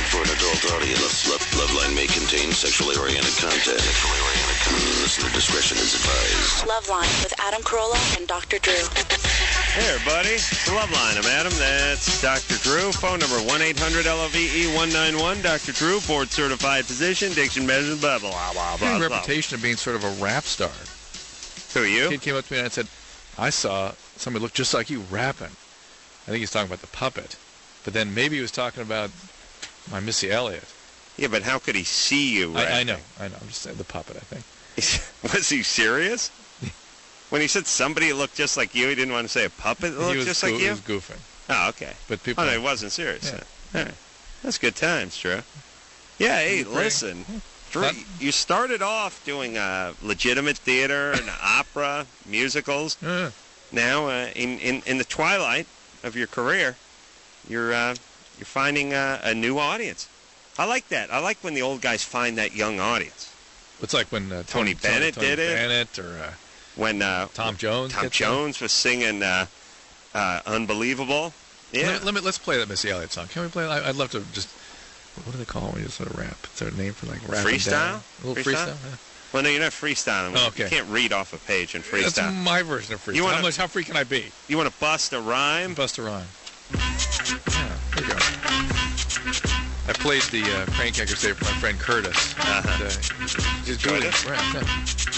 for an adult audience. Loveline may contain sexually oriented content. Listener discretion is advised. Loveline with Adam Carolla and Dr. Drew. Hey, everybody. It's Loveline. I'm Adam. That's Dr. Drew. Phone number 1-800-LOVE-191. Dr. Drew, board-certified physician, diction measures, blah, blah, blah, blah, I have blah. a reputation of being sort of a rap star. Who are you? A kid came up to me and said, I saw somebody look just like you rapping. I think he's talking about the puppet. But then maybe he was talking about my Missy Elliott. Yeah, but how could he see you? I know. I'm just saying the puppet, I think. Was he serious? When he said somebody looked just like you, he didn't want to say a puppet that looked just like you? He was goofing. Oh, okay. But people... Oh, no, he wasn't serious. Yeah. All right. That's good times, Drew. Yeah, hey, listen. Drew, you started off doing legitimate theater and opera, musicals. Yeah. Now, in the twilight of your career, you're finding a new audience. I like that. I like when the old guys find that young audience. It's like when Tony Bennett did it. Bennett or when Tom Jones. Tom Jones was singing "Unbelievable." Yeah. Let's play that Missy Elliott song. Can we play? I'd love to just. What do they call it when you just sort of rap? Is there a name for like rap? Freestyle. A little freestyle. Yeah. Well, no, you're not freestyling. Oh, okay. You can't read off a page and freestyle. That's my version of freestyle. How free can I be? You want to bust a rhyme? Bust a rhyme. Yeah, there you go. I played the Crank Anchor Save for my friend Curtis. He's doing it. Right, yeah.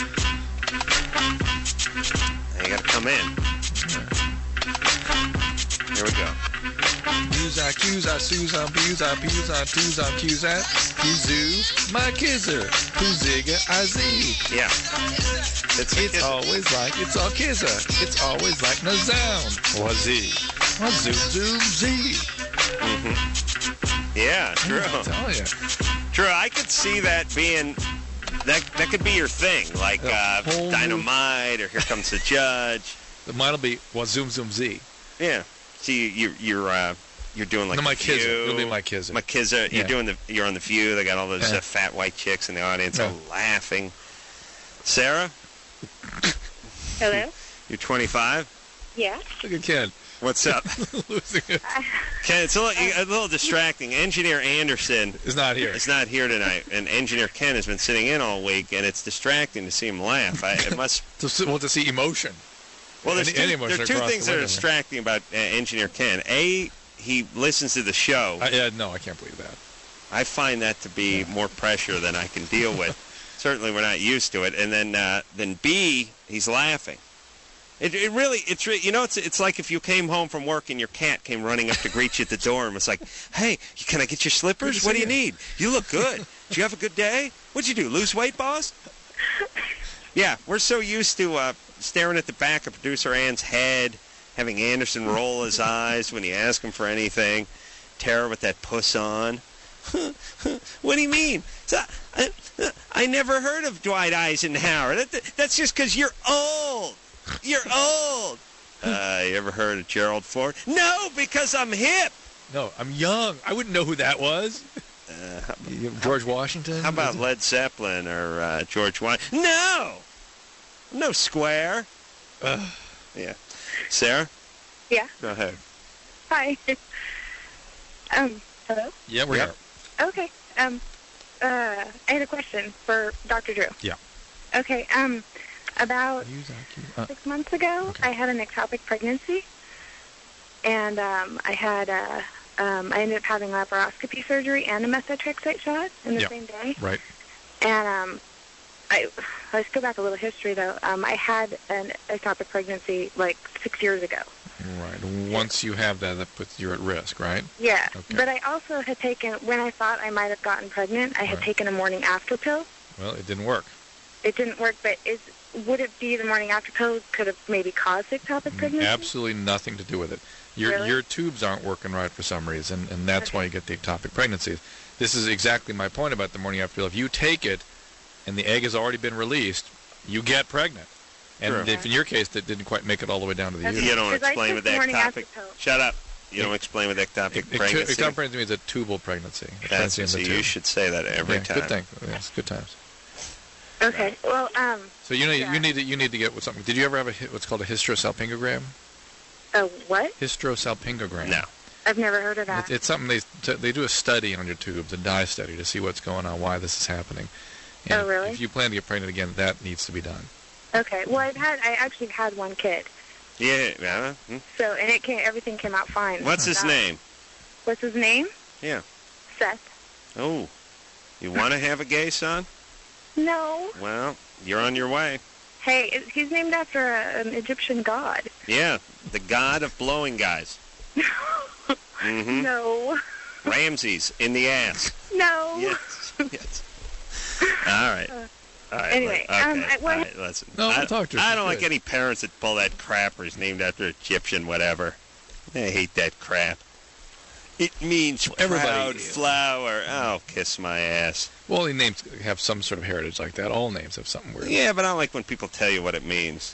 You got to come in. Here we go. Use I, Q's I, Sue's I, B's I, P's I, Two's I, Q's I, Kizoo, my kizzer, Kuzigga, I Z. Yeah. It's always like, it's all kizzer. It's always like no sound. Or Z. Or zoom, zoom, Z. Mm-hmm. Yeah, true. I tell you. True, I could see that being, that could be your thing, like Dynamite or Here Comes the Judge. Mine will be, well, zoom, zoom, Z. Yeah. See, you're doing like no, my View. kizzer. It'll be my kizzer. My kizzer. Yeah. You're on the View. They got all those fat white chicks in the audience all laughing. Sarah? Hello? You're 25? Yeah. Look at Ken. What's up? Losing it. Ken, it's a little distracting. Engineer Anderson is not here. Is not here tonight, and Engineer Ken has been sitting in all week, and it's distracting to see him laugh. It must to see emotion. Well, there are two things that are distracting about Engineer Ken. A, he listens to the show. No, I can't believe that. I find that to be more pressure than I can deal with. Certainly, we're not used to it. And then B, he's laughing. It's like if you came home from work and your cat came running up to greet you at the door and was like, "Hey, can I get your slippers? What do you need? You look good. Did you have a good day? What'd you do? Lose weight, boss?" Yeah, we're so used to staring at the back of producer Ann's head, having Anderson roll his eyes when you ask him for anything. Tara with that puss on. What do you mean? I never heard of Dwight Eisenhower. That's just because you're old. You're old. You ever heard of Gerald Ford? No, because I'm hip. No, I'm young. I wouldn't know who that was. George Washington? How about Led Zeppelin or George Washington? No square. Yeah. Sarah? Yeah. Go ahead. Hi. Hello? Yeah, we're here. Okay. I had a question for Dr. Drew. Yeah. Okay. About 6 months ago, I had an ectopic pregnancy, and I ended up having laparoscopy surgery and a methotrexate shot in the same day. Right. And let's go back a little history, though. I had an ectopic pregnancy like 6 years ago. Right. Once you have that puts you at risk, right? Yeah. Okay. But I also had taken, when I thought I might have gotten pregnant, I had taken a morning after pill. Well, it didn't work. It didn't work, but would it be the morning after pill could have maybe caused ectopic pregnancy? Absolutely nothing to do with it. Your tubes aren't working right for some reason, and that's why you get the ectopic pregnancies. This is exactly my point about the morning after pill. If you take it and the egg has already been released, you get pregnant. And if in your case that didn't quite make it all the way down to the uterus. You don't explain with ectopic. Shut up. You don't explain with ectopic pregnancy. Ectopic pregnancy is a tubal pregnancy. You should say that every time. Good thing. Yes, good times. Okay. Well, so you need to get with something. Did you ever have what's called a hysterosalpingogram? A what? Hysterosalpingogram. No. I've never heard of that. It's something they do a study on your tubes, a dye study, to see what's going on, why this is happening. And Oh, really? If you plan to get pregnant again, that needs to be done. Okay. Well, I actually had one kid. Yeah. So, and everything came out fine. What's his name? What's his name? Yeah. Seth. Oh, you want to have a gay son? No. Well, you're on your way. Hey, he's named after an Egyptian god. Yeah, the god of blowing guys. Mm-hmm. No. Ramses in the ass. No. Yes. Yes. All right. Anyway, okay. All right, listen. No, we'll talk to her. I don't She's like good. any parents that pull that crap or is named after Egyptian whatever. I hate that crap. It means everybody- proud flower. Oh, kiss my ass. Well, all names have some sort of heritage like that. All names have something weird. Yeah, but I don't like when people tell you what it means.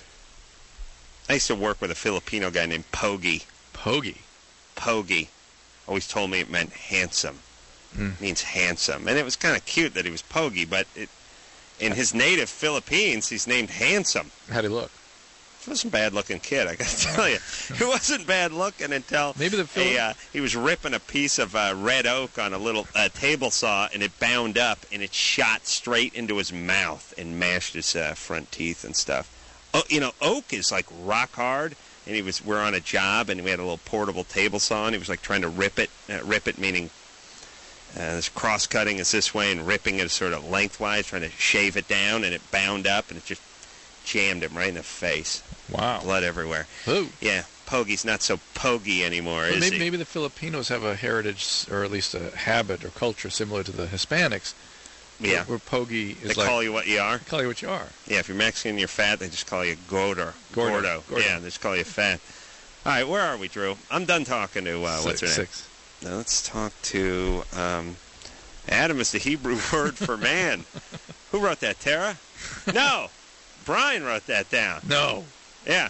I used to work with a Filipino guy named Pogi. Pogi. Pogi. Always told me it meant handsome. It means handsome. And it was kind of cute that he was Pogi, but in his native Philippines, he's named Handsome. How'd he look? He was a bad-looking kid, I got to tell you. He wasn't bad-looking until Maybe he was ripping a piece of red oak on a little table saw, and it bound up, and it shot straight into his mouth and mashed his front teeth and stuff. Oh, oak is like rock hard, and we're on a job, and we had a little portable table saw, and he was like trying to rip it meaning this cross-cutting is this way, and ripping it sort of lengthwise, trying to shave it down, and it bound up, and it just jammed him right in the face. Wow. Blood everywhere. Ooh. Yeah, Pogi's not so pogy anymore, is he? Maybe the Filipinos have a heritage, or at least a habit or culture similar to the Hispanics. Yeah. Where pogi is They call you what you are? They call you what you are. Yeah, if you're Mexican, you're fat, they just call you gordo. Gordo. Yeah, they just call you fat. All right, where are we, Drew? I'm done talking to, what's her name? Six. Now let's talk to, Adam is the Hebrew word for man. Who wrote that, Tara? No! Brian wrote that down. No. Yeah.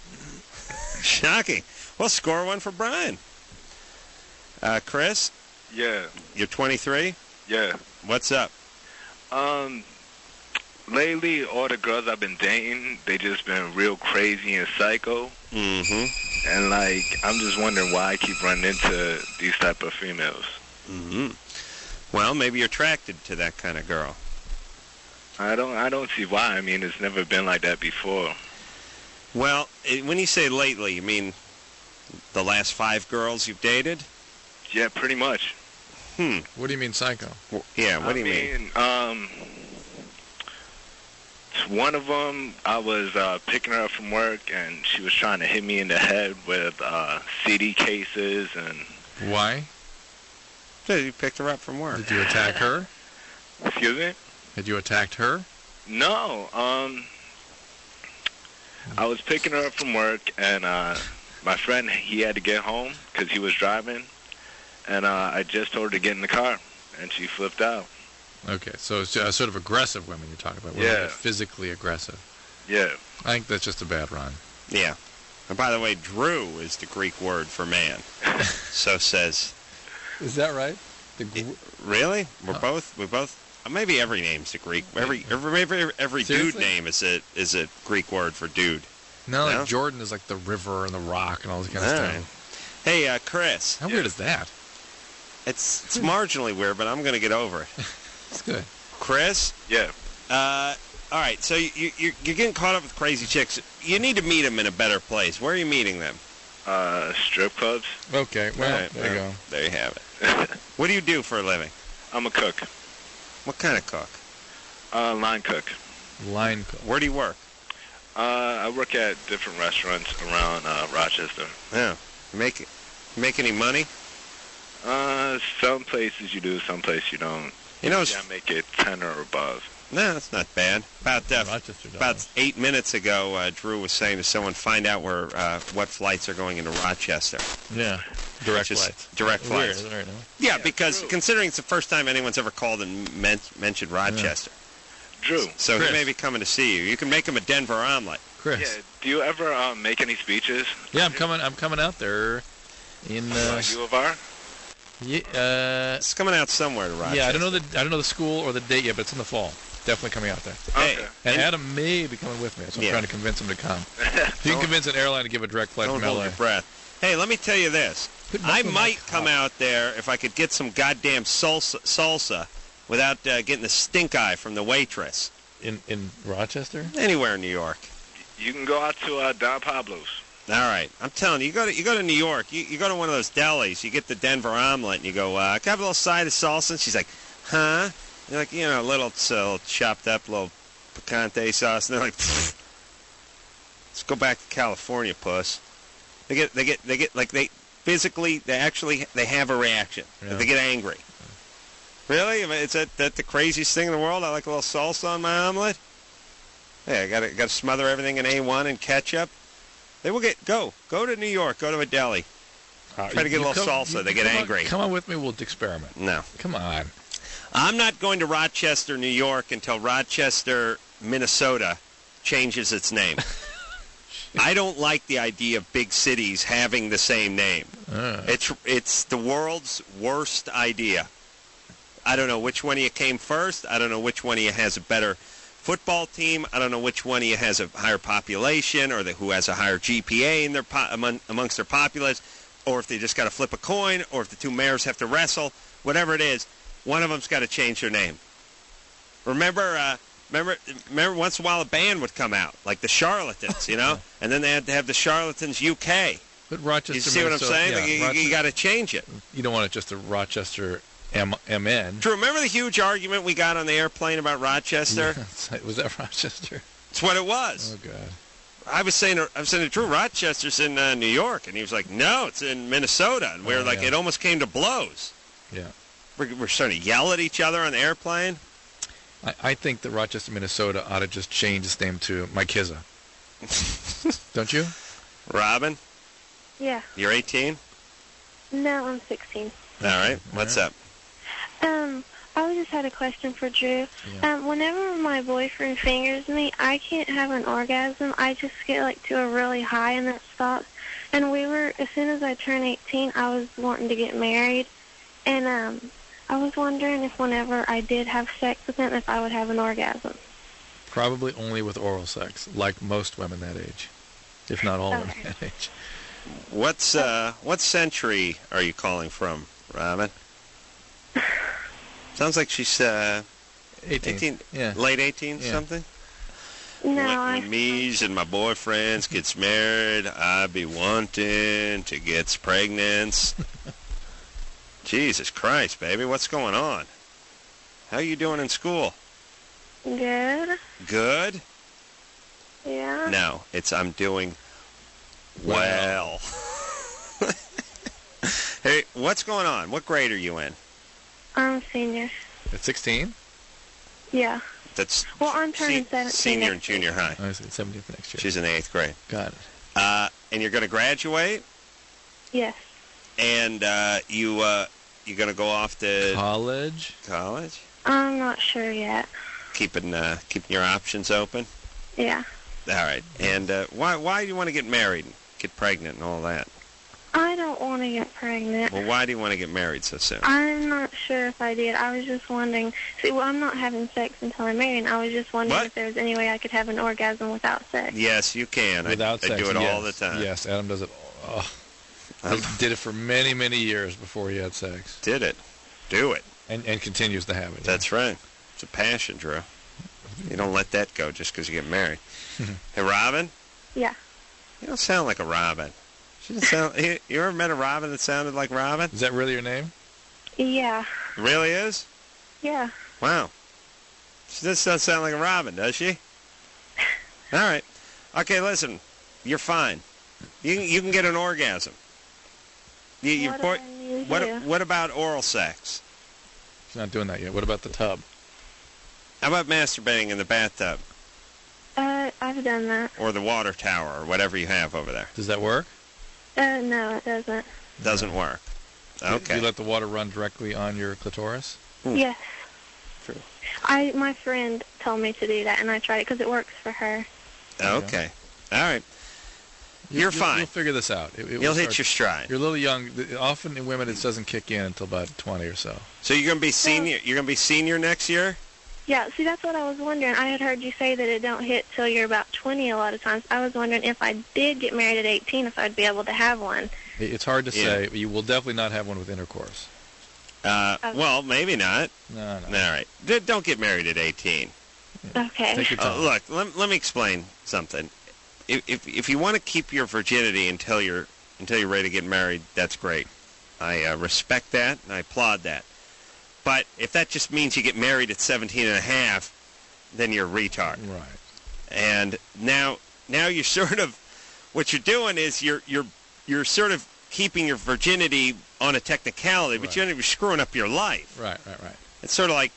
Shocking. Well, score one for Brian. Chris? Yeah. You're 23? Yeah. What's up? Lately, all the girls I've been dating, they just been real crazy and psycho. Mm-hmm. And, I'm just wondering why I keep running into these type of females. Mm-hmm. Well, maybe you're attracted to that kind of girl. I don't see why. I mean, it's never been like that before. Well, when you say lately, you mean the last 5 girls you've dated? Yeah, pretty much. What do you mean psycho? Yeah, what do you mean? One of them, I was picking her up from work, and she was trying to hit me in the head with CD cases and... Why? So you picked her up from work. Did you attack her? Excuse me? Had you attacked her? No. I was picking her up from work, and my friend, he had to get home because he was driving, and I just told her to get in the car, and she flipped out. Okay, so it's sort of aggressive women you're talking about. Yeah. Physically aggressive. Yeah. I think that's just a bad rhyme. Yeah. And by the way, Drew is the Greek word for man. So says... Is that right? Really? We both... Maybe every name's a Greek. Every dude Seriously? name is a Greek word for dude. No, No? like Jordan is like the river and the rock and all this kind of All stuff. right. Hey, Chris. How weird is that? It's marginally weird, but I'm going to get over it. It's good. Chris? Yeah. All right, so you're getting caught up with crazy chicks. You need to meet them in a better place. Where are you meeting them? Strip clubs. Okay, well, All right, there you go. There you have it. What do you do for a living? I'm a cook. What kind of cook? Line cook. Line cook. Where do you work? I work at different restaurants around Rochester. Yeah. Make any money? Some places you do, some places you don't. You know, I make it 10 or above. no, that's not bad. About Rochester does. about 8 minutes ago, Drew was saying to someone, find out where what flights are going into Rochester. Yeah. Direct Which is flights. direct flights. Weird, isn't it? Yeah, because considering it's the first time anyone's ever called and mentioned Rochester. Drew. So Chris. he may be coming to see you. You can make him a Denver omelet. Chris. Yeah. Do you ever make any speeches? Yeah, I'm coming out there in U of R? It's coming out somewhere to Rochester. yeah, I don't know the school or the date yet, but it's in the fall. Definitely coming out there. Hey, Okay. And Adam may be coming with me, so I'm Yeah. trying to convince him to come. If you can convince an airline to give a direct flight don't from hold LA. your breath. Hey, let me tell you this. I might come out there if I could get some goddamn salsa without getting the stink eye from the waitress. In Rochester? Anywhere in New York. You can go out to Don Pablo's. All right. I'm telling you, you go to New York, you go to one of those delis, you get the Denver omelet, and you go, can I have a little side of salsa? And she's like, huh? You're like, a little chopped up, little picante sauce. And they're like, pfft. Let's go back to California, puss. They have a reaction. Yeah. They get angry. Really? Is that the craziest thing in the world? I like a little salsa on my omelet. Hey, I got to smother everything in A1 and ketchup. They will go to New York, go to a deli. Try to get a little salsa. They get angry. Come on with me. We'll experiment. No. Come on. I'm not going to Rochester, New York until Rochester, Minnesota changes its name. I don't like the idea of big cities having the same name. It's the world's worst idea. I don't know which one of you came first. I don't know which one of you has a better football team. I don't know which one of you has a higher population or who has a higher GPA in their amongst their populace, or if they just got to flip a coin, or if the two mayors have to wrestle. Whatever it is, one of them's got to change their name. Remember once in a while a band would come out, like the Charlatans, and then they had to have the Charlatans UK. But Rochester, you see what I'm saying? Yeah, you got to change it. You don't want it just a Rochester MN. Do you remember the huge argument we got on the airplane about Rochester? Yeah, was that Rochester? It's what it was. Oh, God. I was saying to Drew, Rochester's in New York, and he was like, no, it's in Minnesota. And we were it almost came to blows. Yeah. We're starting to yell at each other on the airplane. I think that Rochester, Minnesota ought to just change its name to Mikizza. Don't you? Robin? Yeah. You're 18? No, I'm 16. All right. What's up? I just had a question for Drew. Yeah. Whenever my boyfriend fingers me, I can't have an orgasm. I just get to a really high and that stops. And as soon as I turned 18, I was wanting to get married. And I was wondering if whenever I did have sex with him, if I would have an orgasm. Probably only with oral sex, like most women that age, if not all women that age. What century are you calling from, Robin? Sounds like she's 18. Yeah. Late 18 something? No, when me's and my boyfriends gets married, I be wanting to get pregnant. Jesus Christ, baby, what's going on? How you doing in school? Good. Good? Yeah. No, I'm doing well. Hey, what's going on? What grade are you in? I'm a senior. At 16? Yeah. That's I'm turning 17. Senior in junior high. I was at 17th next year. She's in the 8th grade. Got it. And you're going to graduate? Yes. And you're going to go off to college? College? I'm not sure yet. Keeping your options open? Yeah. All right. And why do you want to get married and get pregnant and all that? I don't want to get pregnant. Well, why do you want to get married so soon? I'm not sure if I did. I was just wondering. See, I'm not having sex until I'm married. And I was just wondering if there was any way I could have an orgasm without sex. Yes, you can. Without sex, I do it all the time. Yes, Adam does it. He did it for many, many years before he had sex. Did it. Do it. And continues to have it. That's right. It's a passion, Drew. You don't let that go just because you get married. Hey, Robin? Yeah. You don't sound like a Robin. She doesn't sound. You ever met a Robin that sounded like Robin? Is that really your name? Yeah. It really is? Yeah. Wow. She doesn't sound like a Robin, does she? All right. Okay, listen. You're fine. You can get an orgasm. What about oral sex? She's not doing that yet. What about the tub? How about masturbating in the bathtub? I've done that. Or the water tower, or whatever you have over there. Does that work? No, it doesn't. Doesn't work. Okay. Do you let the water run directly on your clitoris? Yes. True. My friend told me to do that, and I tried it because it works for her. Okay. All right. You're fine. You'll figure this out. You'll hit your stride. You're a little young. Often in women, it doesn't kick in until about 20 or so. So you're going to be senior. You're going to be senior next year? Yeah. See, that's what I was wondering. I had heard you say that it don't hit till you're about 20 a lot of times. I was wondering if I did get married at 18, if I'd be able to have one. It's hard to say. You will definitely not have one with intercourse. Well, maybe not. No. All right. Don't get married at 18. Okay. Take your time. Look, let me explain something. If you want to keep your virginity until you're ready to get married, that's great. I respect that and I applaud that. But if that just means you get married at 17 and a half, then you're a retard. Right. And now you're sort of, what you're doing is you're sort of keeping your virginity on a technicality, but you're screwing up your life. Right. It's sort of like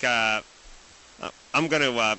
I'm gonna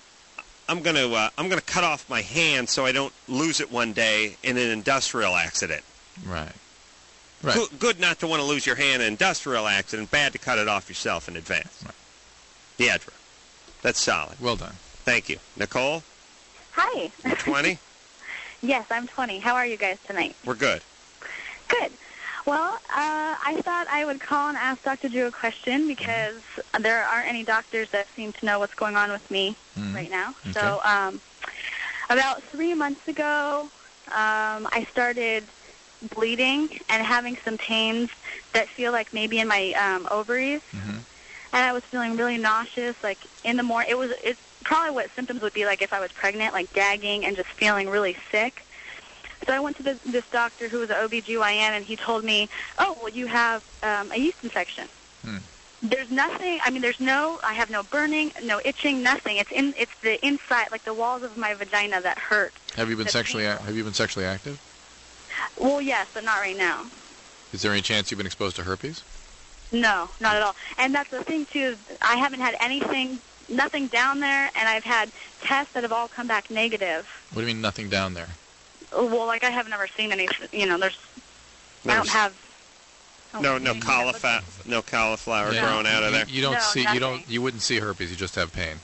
cut off my hand so I don't lose it one day in an industrial accident. Right. Good not to want to lose your hand in an industrial accident. Bad to cut it off yourself in advance. Right. Deidre, that's solid. Well done. Thank you. Nicole? Hi. You 20? Yes, I'm 20. How are you guys tonight? We're good. Good. Well, I thought I would call and ask Dr. Drew a question because there aren't any doctors that seem to know what's going on with me right now. Okay. So about 3 months ago, I started bleeding and having some pains that feel like maybe in my ovaries. Mm-hmm. And I was feeling really nauseous, like in the morning. It's probably what symptoms would be like if I was pregnant, like gagging and just feeling really sick. So I went to this doctor who was an OBGYN, and he told me, oh, well, you have a yeast infection. There's nothing, I have no burning, no itching, nothing. It's the inside, like the walls of my vagina that hurt. Have you been sexually active? Well, yes, but not right now. Is there any chance you've been exposed to herpes? No, not at all. And that's the thing, too, I haven't had nothing down there, and I've had tests that have all come back negative. What do you mean nothing down there? Well, like I have never seen any, I don't have... No cauliflower growing out of there. You wouldn't see herpes. You just have pain.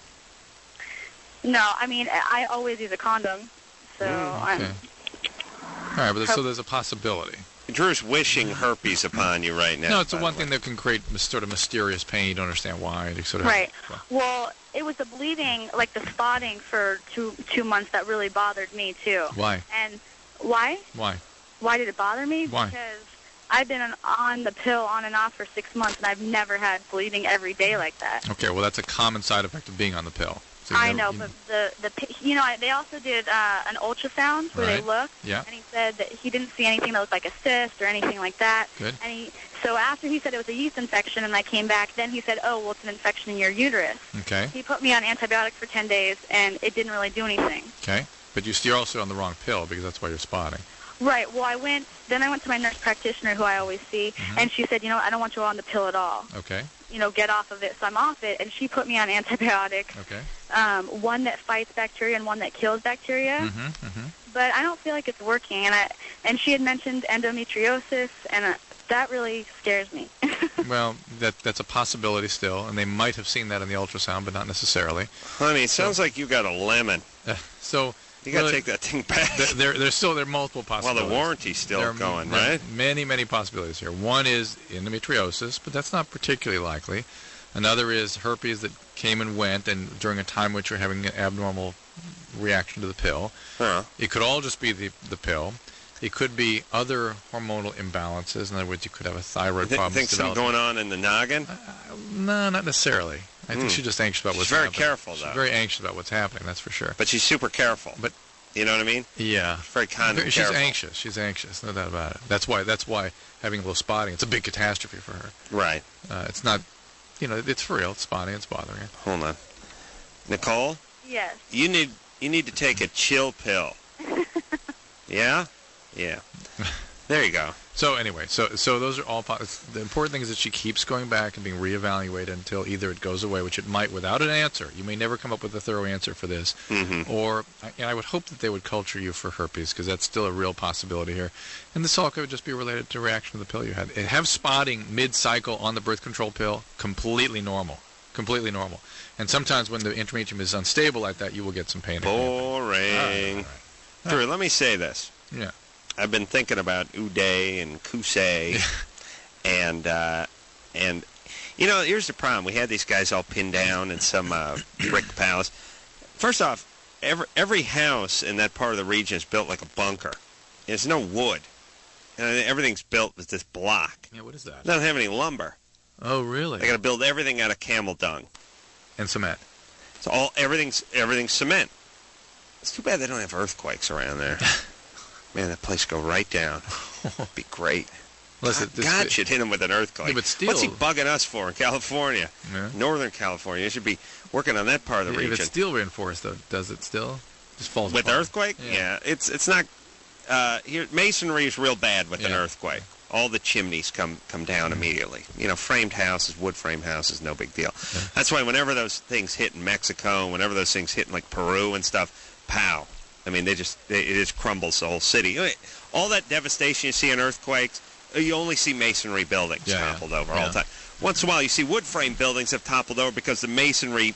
No, I always use a condom, so okay. All right, but so there's a possibility. Drew's wishing herpes upon you right now. No, it's the one thing that can create sort of mysterious pain. You don't understand why. Right. Well, it was the bleeding, like the spotting for two months that really bothered me, too. Why? And why? Why? Why did it bother me? Why? Because I've been on the pill on and off for 6 months, and I've never had bleeding every day like that. Okay, well, that's a common side effect of being on the pill. So I know, but they also did an ultrasound where they looked, yeah. and he said that he didn't see anything that looked like a cyst or anything like that. Good. And so after he said it was a yeast infection and I came back, then he said, oh, well, it's an infection in your uterus. Okay. He put me on antibiotics for 10 days, and it didn't really do anything. Okay, but you're also on the wrong pill because that's why you're spotting. Right. Well, I went to my nurse practitioner who I always see, and she said, I don't want you on the pill at all. Okay. Get off of it. So I'm off it, and she put me on antibiotics. Okay. One that fights bacteria and one that kills bacteria. But I don't feel like it's working. And she had mentioned endometriosis, and that really scares me. Well, that's a possibility still, and they might have seen that in the ultrasound, but not necessarily. Honey, it sounds like you got a lemon. So you got to take that thing back. There are multiple possibilities. Well, the warranty's still going, right? Many possibilities here. One is endometriosis, but that's not particularly likely. Another is herpes that came and went, and during a time which you're having an abnormal reaction to the pill. It could all just be the pill. It could be other hormonal imbalances. In other words, you could have a thyroid problem. Think something going on in the noggin? No, not necessarily. I think she's just anxious about what's happening. She's very careful, though. She's very anxious about what's happening, that's for sure. But she's super careful. But you know what I mean? Yeah. She's very condom She's careful. anxious. She's anxious. No doubt about it. That's why having a little spotting, it's a big catastrophe for her. Right. It's not, it's for real. It's spotting. It's bothering her. Hold on. Nicole? Yes. You need to take a chill pill. Yeah? Yeah. There you go. So anyway, so those are all the important thing is that she keeps going back and being reevaluated until either it goes away, which it might without an answer. You may never come up with a thorough answer for this, or I would hope that they would culture you for herpes because that's still a real possibility here. And this all could just be related to reaction to the pill you had. And have spotting mid-cycle on the birth control pill, completely normal. Completely normal. And sometimes when the endometrium is unstable like that, you will get some pain. Boring. Drew, let me say this. Yeah. I've been thinking about Uday and Kusei, and here's the problem. We had these guys all pinned down in some brick palace. First off, every house in that part of the region is built like a bunker. There's no wood. And everything's built with this block. Yeah, what is that? They don't have any lumber. Oh, really? They got to build everything out of camel dung. And cement. So everything's cement. It's too bad they don't have earthquakes around there. Man, that place go right down. It'd be great. God should hit him with an earthquake. Yeah, but steel. What's he bugging us for in California? Yeah. Northern California. He should be working on that part of the region. If it's steel reinforced, though, does it still? Just falls with apart. Earthquake? Yeah. It's not. Here, masonry is real bad with an earthquake. All the chimneys come down immediately. You know, framed houses, wood frame houses, no big deal. Yeah. That's why whenever those things hit in Mexico, whenever those things hit in like Peru and stuff, pow. I mean, it just crumbles the whole city. All that devastation you see in earthquakes, you only see masonry buildings toppled over all the time. Once in a while, you see wood frame buildings have toppled over because the masonry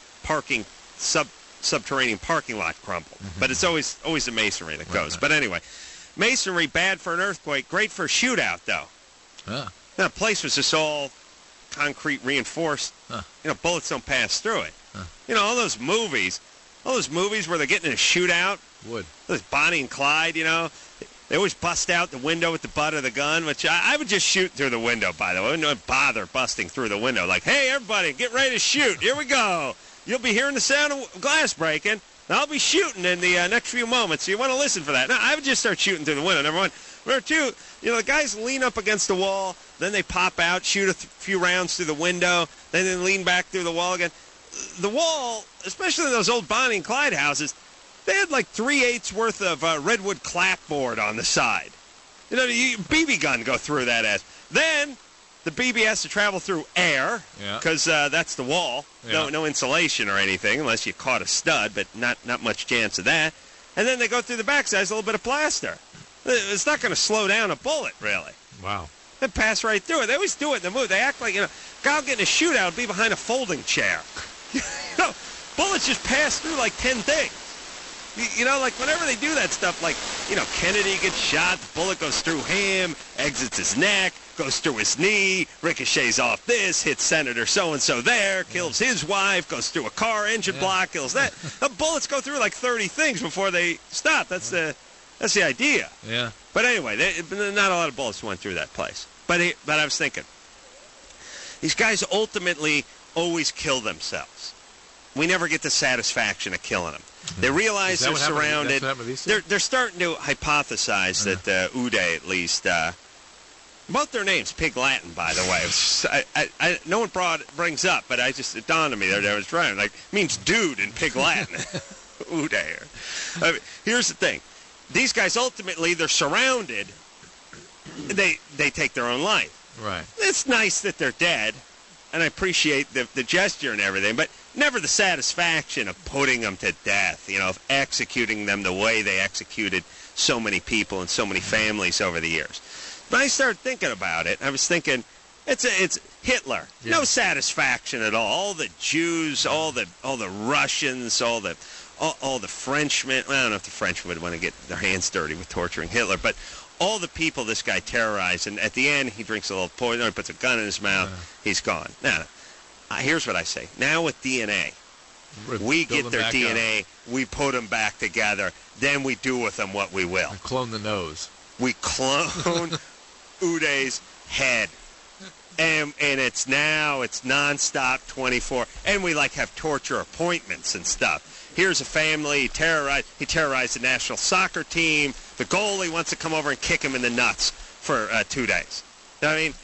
subterranean parking lot crumbled. Mm-hmm. But it's always the masonry that goes. Right. But anyway, masonry bad for an earthquake, great for a shootout though. That place was just all concrete reinforced. You know, bullets don't pass through it. You know, all those movies where they're getting in a shootout. Wood. Those Bonnie and Clyde, you know, they always bust out the window with the butt of the gun, which I would just shoot through the window, by the way. I wouldn't bother busting through the window. Like, hey, everybody, get ready to shoot. Here we go. You'll be hearing the sound of glass breaking. I'll be shooting in the next few moments, so you want to listen for that. No, I would just start shooting through the window, number one. Number two, you know, the guys lean up against the wall, then they pop out, shoot a few rounds through the window, then they lean back through the wall again. The wall, especially those old Bonnie and Clyde houses, they had like 3/8 worth of redwood clapboard on the side. You know, the BB gun go through that ass. Then the BB has to travel through air because that's the wall. Yeah. No insulation or anything unless you caught a stud, but not much chance of that. And then they go through the backside, a little bit of plaster. It's not going to slow down a bullet, really. Wow. They pass right through it. They always do it in the movie. They act like, you know, guy will get in a shootout and be behind a folding chair. You know, bullets just pass through like 10 things. You know, like whenever they do that stuff, like, you know, Kennedy gets shot, the bullet goes through him, exits his neck, goes through his knee, ricochets off this, hits Senator so-and-so there, kills his wife, goes through a car engine block, kills that. The bullets go through like 30 things before they stop. That's the idea. Yeah. But anyway, not a lot of bullets went through that place. But I was thinking, these guys ultimately always kill themselves. We never get the satisfaction of killing them. They realize they're surrounded. They're starting to hypothesize that Uday, at least, both their names, Pig Latin, by the way. No one brings up, but it dawned on me there. I was trying. Like, means dude in Pig Latin. Uday. I mean, here's the thing. These guys, ultimately, they're surrounded. They take their own life. Right. It's nice that they're dead, and I appreciate the gesture and everything, but never the satisfaction of putting them to death, you know, of executing them the way they executed so many people and so many families over the years. But I started thinking about it. I was thinking, it's Hitler. Yeah. No satisfaction at all. All the Jews, all the Russians, all the Frenchmen. Well, I don't know if the Frenchmen would want to get their hands dirty with torturing Hitler, but all the people this guy terrorized, and at the end he drinks a little poison, he puts a gun in his mouth, he's gone. Now, here's what I say. Now with DNA, we get their DNA, we put them back together, then we do with them what we will. And clone the nose. We clone Uday's head. And it's nonstop 24. And we have torture appointments and stuff. Here's a family, he terrorized the national soccer team. The goalie wants to come over and kick him in the nuts for 2 days. I mean,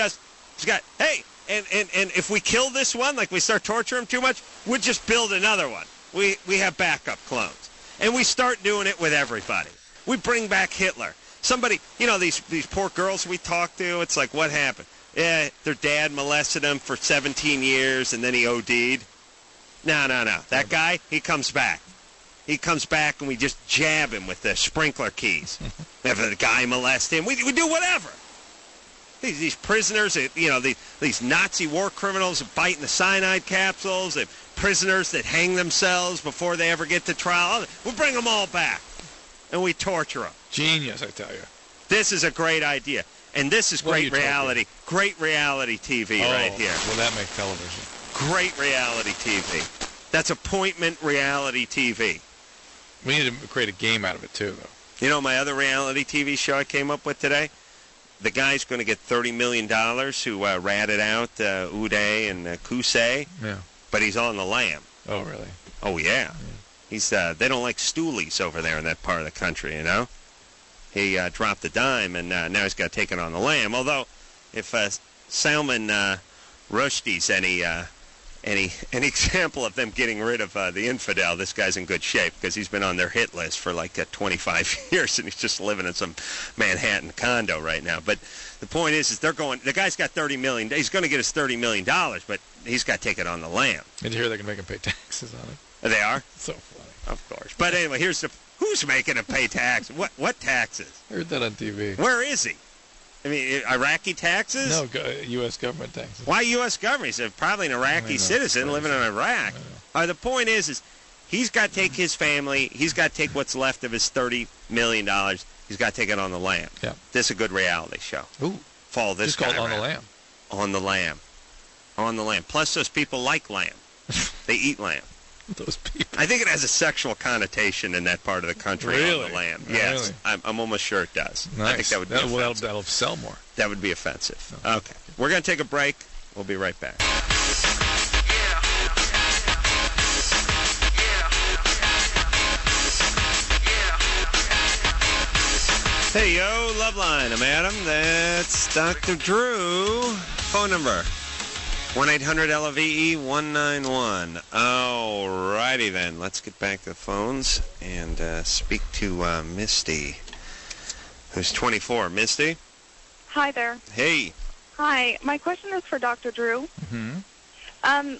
hey, and if we kill this one, like we start torturing him too much, we'll just build another one. We have backup clones. And we start doing it with everybody. We bring back Hitler. Somebody, you know, these poor girls we talk to, it's like, what happened? Yeah, their dad molested them for 17 years, and then he OD'd. No. That guy, he comes back. He comes back, and we just jab him with the sprinkler keys. If the guy molests him, we do whatever. These prisoners, you know, these Nazi war criminals biting the cyanide capsules, the prisoners that hang themselves before they ever get to trial, we bring them all back, and we torture them. Genius, I tell you. This is a great idea. And this is great reality. Great reality TV right here. Will that make television? Great reality TV. That's appointment reality TV. We need to create a game out of it, too, though. You know my other reality TV show I came up with today? The guy's going to get $30 million who ratted out Uday and Kusei, Yeah. but he's on the lam. Oh, really? Oh, yeah. He's they don't like stoolies over there in that part of the country, you know? He dropped the dime, and now he's got to take it on the lam. Although, if Salman Rushdie's any example of them getting rid of the infidel, this guy's in good shape because he's been on their hit list for like 25 years, and he's just living in some Manhattan condo right now. But the point is they're going. The guy's got $30 million. He's going to get his $30 million, but he's got to take it on the lam. Did you hear they're going to make him pay taxes on it? They are? So funny. Of course. But anyway, here's who's making him pay taxes? What taxes? I heard that on TV. Where is he? I mean, Iraqi taxes? No, U.S. government taxes. Why U.S. government? He's probably an Iraqi citizen living in Iraq. The point is he's got to take his family, he's got to take what's left of his $30 million, he's got to take it on the lam. Yeah. This is a good reality show. Ooh. Follow this Just called guy On the around. Lam. On the lamb. On the lamb. Plus those people like lamb. They eat lamb. Those people. I think it has a sexual connotation in that part of the country. Really? On the lamb. Really? Yes. I'm almost sure it does. Nice. I think that would be offensive. That'll sell more. That would be offensive. Okay. We're going to take a break. We'll be right back. Hey, yo, Loveline. I'm Adam. That's Dr. Drew. Phone number, 1-800-LOVE-191. All righty, then. Let's get back to the phones and speak to Misty, who's 24. Misty? Hi there. Hey. Hi. My question is for Dr. Drew. Mm-hmm.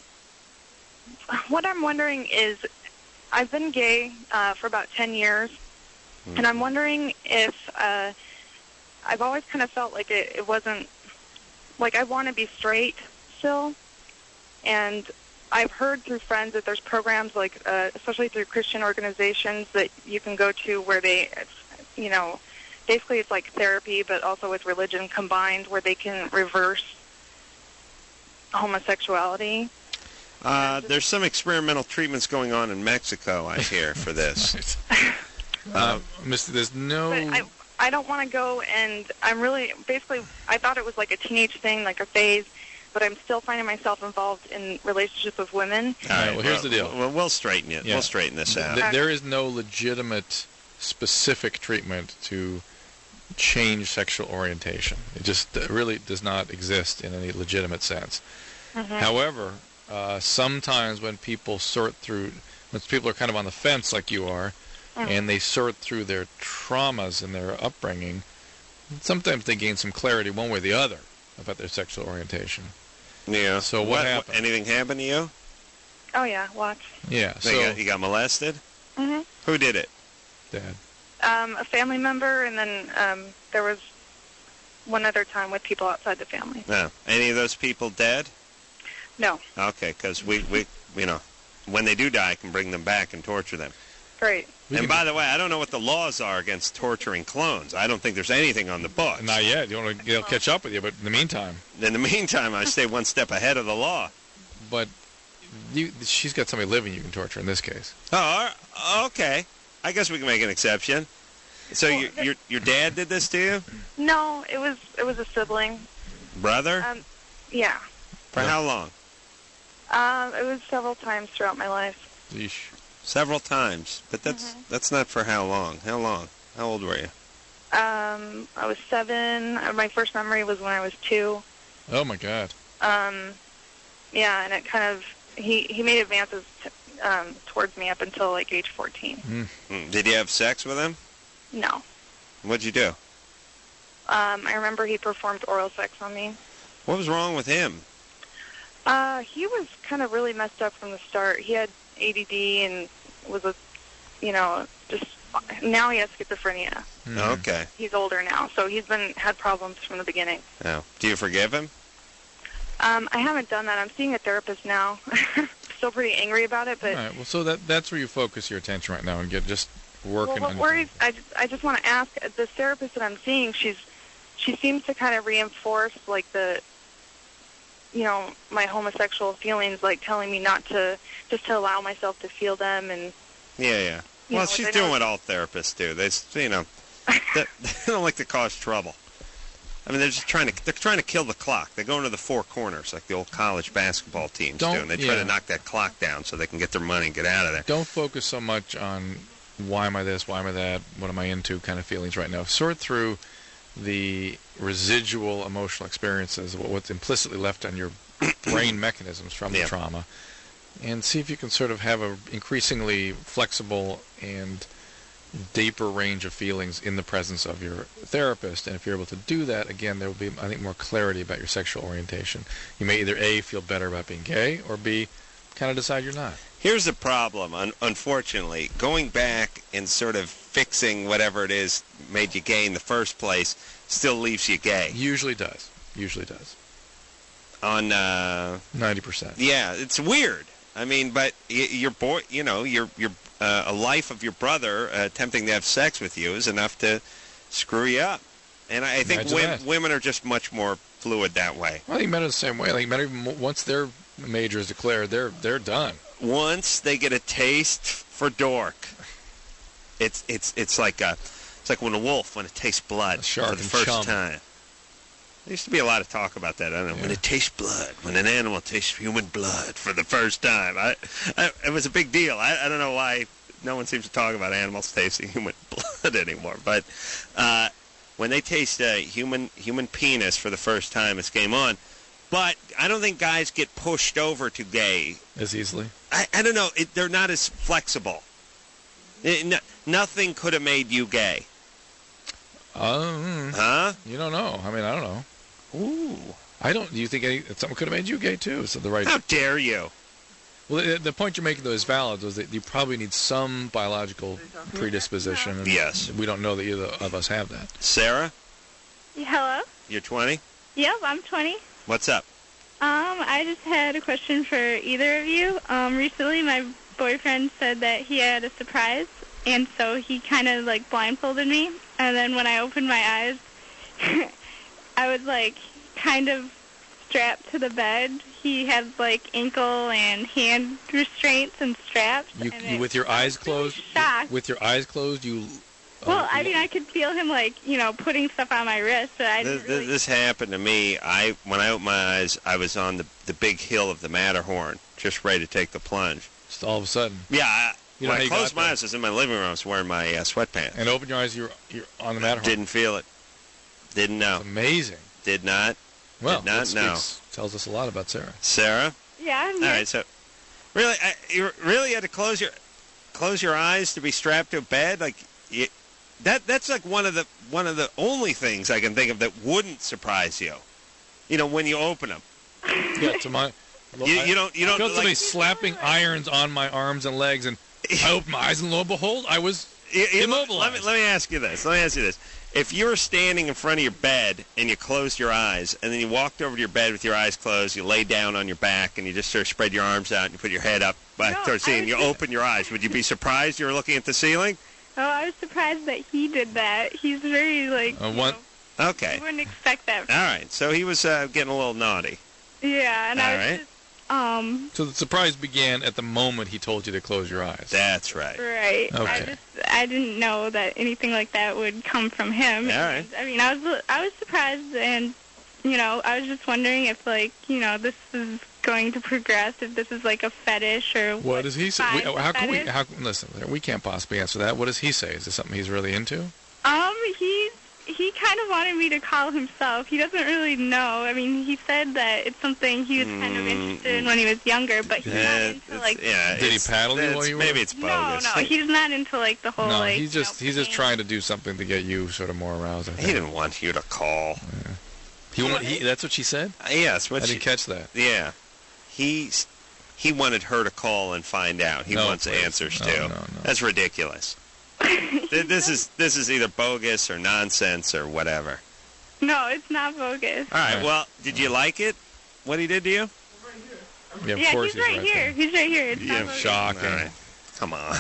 What I'm wondering is, I've been gay for about 10 years, and I'm wondering if I've always kind of felt like it wasn't, like I want to be straight still, and I've heard through friends that there's programs like, especially through Christian organizations, that you can go to where they, you know, basically it's like therapy, but also with religion combined, where they can reverse homosexuality. There's some experimental treatments going on in Mexico, I hear, for this. Mister, there's no... But I don't want to go, and I'm really, basically, I thought it was like a teenage thing, like a phase, but I'm still finding myself involved in relationships with women. All right, well, here's the deal. Well, we'll straighten it. Yeah. We'll straighten this out. There is no legitimate, specific treatment to change sexual orientation. It just really does not exist in any legitimate sense. Mm-hmm. However, sometimes when people sort through, when people are kind of on the fence like you are, and they sort through their traumas and their upbringing, sometimes they gain some clarity one way or the other about their sexual orientation. Yeah. So what happened? Anything happened to you? Oh, yeah, lots. Yeah. So You got molested? Mm-hmm. Who did it? Dad. A family member, and then there was one other time with people outside the family. No. Any of those people dead? No. Okay, because we you know, when they do die, I can bring them back and torture them. Great. And by the way, I don't know what the laws are against torturing clones. I don't think there's anything on the books. Not yet. They'll catch up with you, but in the meantime. In the meantime, I stay one step ahead of the law. But she's got somebody living you can torture in this case. Oh, okay. I guess we can make an exception. So your dad did this to you? No, it was a sibling. Brother? Yeah. For how long? It was several times throughout my life. Yeesh. Several times. But that's not for how long. How long? How old were you? I was 7. My first memory was when I was 2. Oh, my God. Yeah, and it kind of, he made advances towards me up until like age 14. Did you have sex with him? No. What'd you do? I remember he performed oral sex on me. What was wrong with him? He was kind of really messed up from the start. He had ADD and was just, now he has schizophrenia. Okay. He's older now, so he's had problems from the beginning. Oh. Do you forgive him? I haven't done that. I'm seeing a therapist now. Still pretty angry about it, but... All right, well, so that's where you focus your attention right now and get just working on it. I just want to ask, the therapist that I'm seeing, she seems to kind of reinforce, like, my homosexual feelings, like telling me not to, just to allow myself to feel them, and... Yeah. Well, she's doing what all therapists do. They don't like to cause trouble. I mean, they're trying to kill the clock. They go into the four corners like the old college basketball teams do, and they try to knock that clock down so they can get their money and get out of there. Don't focus so much on why am I this, why am I that, what am I into kind of feelings right now. Sort through the residual emotional experiences, what's implicitly left on your brain mechanisms from the trauma, and see if you can sort of have a increasingly flexible and deeper range of feelings in the presence of your therapist. And if you're able to do that, again, there will be, I think, more clarity about your sexual orientation. You may either A, feel better about being gay, or B, kind of decide you're not. Here's the problem, unfortunately. Going back and sort of fixing whatever it is made you gay in the first place still leaves you gay. Usually does. On 90%. Yeah, it's weird. I mean, but your boy, a life of your brother attempting to have sex with you is enough to screw you up. And I think women are just much more fluid that way. Well, I think men are the same way. Like men, once their major is declared, they're done. Once they get a taste for dork, it's like when a wolf when it tastes blood for the first time. There used to be a lot of talk about that. I don't know, when it tastes blood, when an animal tastes human blood for the first time. It was a big deal. I don't know why no one seems to talk about animals tasting human blood anymore. But when they taste human penis for the first time, it's game on. But I don't think guys get pushed over to gay as easily. I don't know. They're not as flexible. Nothing could have made you gay. Huh? You don't know. I mean, I don't know. Ooh. Do you think something could have made you gay too? So How dare you? Well, the point you're making, though, is valid, was that you probably need some biological predisposition. And yes. We don't know that either of us have that. Sarah? Hello? You're 20? Yep, I'm 20. What's up? I just had a question for either of you. Recently, my boyfriend said that he had a surprise, and so he kind of, like, blindfolded me. And then when I opened my eyes, I was, like, kind of strapped to the bed. He had, like, ankle and hand restraints and straps. You with your eyes closed? Shocked. With your eyes closed, you... Well, I mean, I could feel him, like, putting stuff on my wrist, but I didn't really... This happened to me. When I opened my eyes, I was on the big hill of the Matterhorn, just ready to take the plunge. Just all of a sudden. Yeah. When I closed my eyes, I was in my living room. I was wearing my sweatpants. And open your eyes, you're on the Matterhorn. Didn't feel it. Didn't know. That's amazing. Did not. Well, did not know. Tells us a lot about Sarah. Sarah? Yeah, I'm here. All right, so really, you really had to close your eyes to be strapped to a bed? Like, that's like one of the only things I can think of that wouldn't surprise you. When you open them. Yeah, to my... You don't I felt somebody slapping irons on my arms and legs, and I opened my eyes, and lo and behold, I was immobilized. Let me ask you this. If you were standing in front of your bed and you closed your eyes, and then you walked over to your bed with your eyes closed, you lay down on your back, and you just sort of spread your arms out, and you put your head up towards the ceiling, you open your eyes, would you be surprised you were looking at the ceiling? Oh, I was surprised that he did that. He's very, like, Okay. You wouldn't expect that. All right, so he was getting a little naughty. Yeah, and I was just... So the surprise began at the moment he told you to close your eyes. That's right. Right. Okay. I didn't know that anything like that would come from him. All right. I mean, I was surprised, and I was just wondering if, like, this is going to progress, if this is like a fetish or what does he say? Listen, we can't possibly answer that. What does he say? Is this something he's really into? He kind of wanted me to call himself. He doesn't really know. I mean, he said that it's something he was kind of interested in when he was younger, but he's not into, like... Yeah, did he paddle you while you were... Maybe it's bogus. No, he's not into, like, the whole, like... he's just trying to do something to get you sort of more aroused, I think. He didn't want you to call. Yeah. That's what she said? Yes. I didn't catch that. Yeah. He wanted her to call and find out. He wants answers, too. No. That's ridiculous. This is either bogus or nonsense or whatever. No, it's not bogus. All right. Well, did you like it? What he did to you? Yeah, of course he's right here. He's right here. It's not bogus. Shocking. All right. Come on.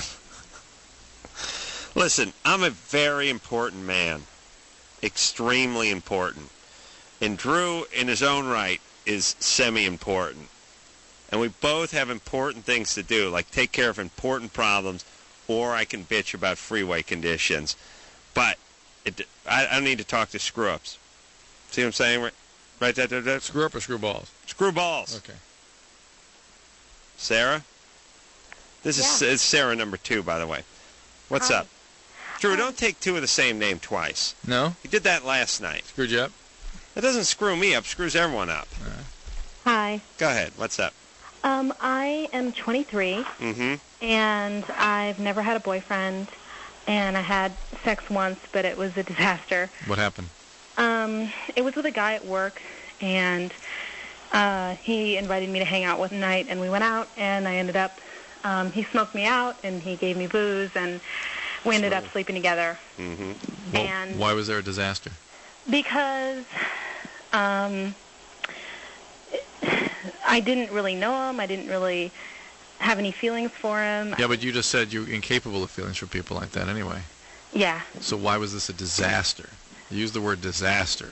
Listen, I'm a very important man. Extremely important. And Drew, in his own right, is semi-important. And we both have important things to do, like take care of important problems or I can bitch about freeway conditions. But I need to talk to screw-ups. See what I'm saying? Right? Screw up or screw balls? Screw balls. Okay. Sarah? This is Sarah number 2, by the way. What's up? Drew, don't take 2 of the same name twice. No? You did that last night. Screwed you up? That doesn't screw me up. Screws everyone up. Hi. Go ahead. What's up? I am 23, and I've never had a boyfriend, and I had sex once, but it was a disaster. What happened? It was with a guy at work, and he invited me to hang out one night, and we went out, and I ended up, he smoked me out, and he gave me booze, and we ended up sleeping together. Well, and why was there a disaster? Because I didn't really know him. I didn't really have any feelings for him. Yeah, but you just said you're incapable of feelings for people like that anyway. Yeah. So why was this a disaster? You used the word disaster.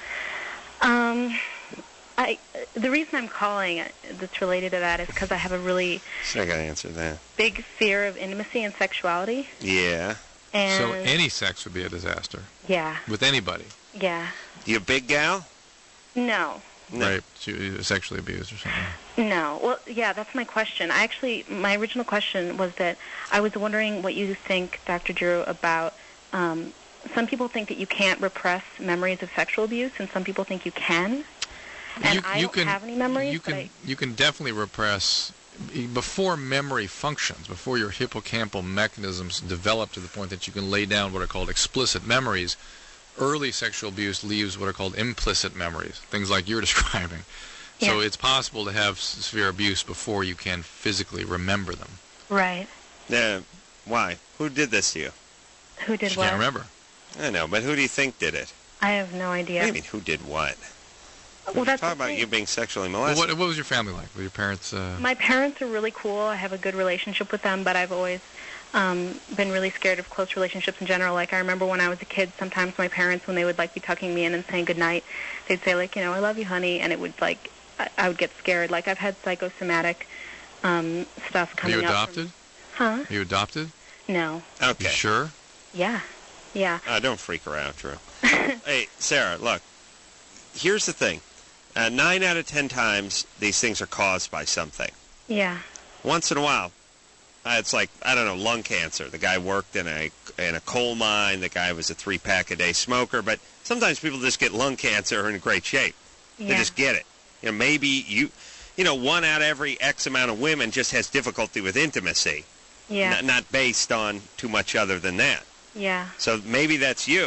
The reason I'm calling that's related to that is because I have a really I got to answer that. big fear of intimacy and sexuality. Yeah. And So any sex would be a disaster. Yeah. Mm-hmm. With anybody. Yeah. You a big gal? No. Right. Sexually abused or something. No. Well, yeah, that's my question. My original question was that I was wondering what you think, Dr. Drew, about some people think that you can't repress memories of sexual abuse, and some people think you can. And I don't have any memories. You can definitely repress before memory functions, before your hippocampal mechanisms develop to the point that you can lay down what are called explicit memories. Early sexual abuse leaves what are called implicit memories, things like you're describing. Yeah. So it's possible to have severe abuse before you can physically remember them. Right. Why? Who did this to you? Who did She what? can't remember. I know, but who do you think did it? I have no idea. What do you mean, who did what? Well, that's Talk the about thing. you being sexually Well, molested. what was your family like? Were your parents... My parents are really cool. I have a good relationship with them, but I've always been really scared of close relationships in general. Like, I remember when I was a kid, sometimes my parents, when they would, like, be tucking me in and saying goodnight, they'd say, like, I love you, honey, and it would, like, I would get scared. Like, I've had psychosomatic stuff coming up. Are you adopted? Huh? Are you adopted? No. Okay. You sure? Yeah. Yeah. Don't freak her out, Drew. Hey, Sarah, look. Here's the thing. 9 out of 10 times, these things are caused by something. Yeah. Once in a while, it's like, I don't know, lung cancer. The guy worked in a coal mine. The guy was a 3-pack-a-day smoker. But sometimes people just get lung cancer and are in great shape. Yeah. They just get it. Maybe 1 out of every X amount of women just has difficulty with intimacy. Yeah. Not based on too much other than that. Yeah. So maybe that's you.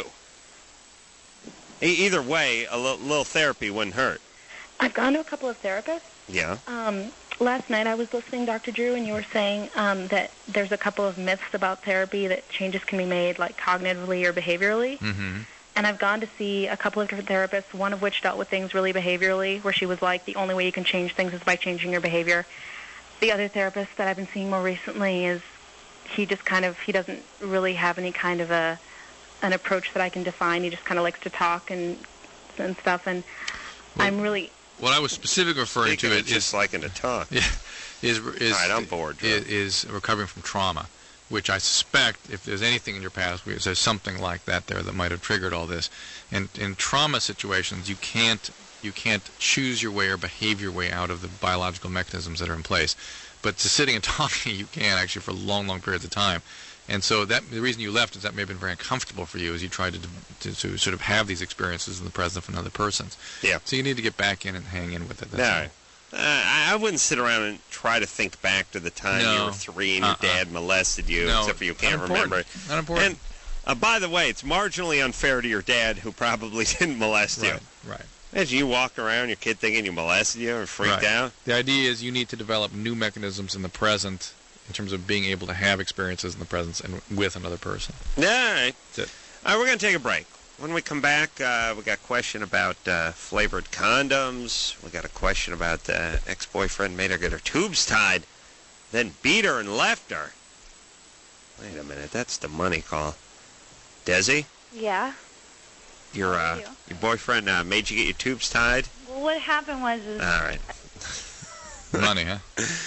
Either way, a little therapy wouldn't hurt. I've gone to a couple of therapists. Yeah. Last night I was listening, Dr. Drew, and you were saying that there's a couple of myths about therapy, that changes can be made, like cognitively or behaviorally. Mm-hmm. And I've gone to see a couple of different therapists, one of which dealt with things really behaviorally, where she was like, the only way you can change things is by changing your behavior. The other therapist that I've been seeing more recently is he doesn't really have any kind of an approach that I can define. He just kind of likes to talk and stuff. And I'm really... What I was specifically referring to is just liking to talk. Yeah, is all right, I'm bored, Drew. is recovering from trauma, which I suspect, if there's anything in your past, there's something like that there that might have triggered all this. And in trauma situations, you can't choose your way or behave your way out of the biological mechanisms that are in place. But to sitting and talking, you can actually for long, long periods of time. And so the reason you left is that may have been very uncomfortable for you as you tried to sort of have these experiences in the presence of another person. Yeah. So you need to get back in and hang in with it. No. I wouldn't sit around and try to think back to the time you were 3 and your dad molested you, except for you can't remember it. Not important. And by the way, it's marginally unfair to your dad, who probably didn't molest you. Right. Imagine you walked around, your kid thinking you molested you and freaked out. The idea is you need to develop new mechanisms in the present in terms of being able to have experiences in the present and with another person. All right. That's it. All right, we're going to take a break. When we come back, we got a question about flavored condoms. We got a question about ex-boyfriend made her get her tubes tied, then beat her and left her. Wait a minute, that's the money call. Desi? Yeah. Your boyfriend made you get your tubes tied? Well, what happened was... All right. Money, huh?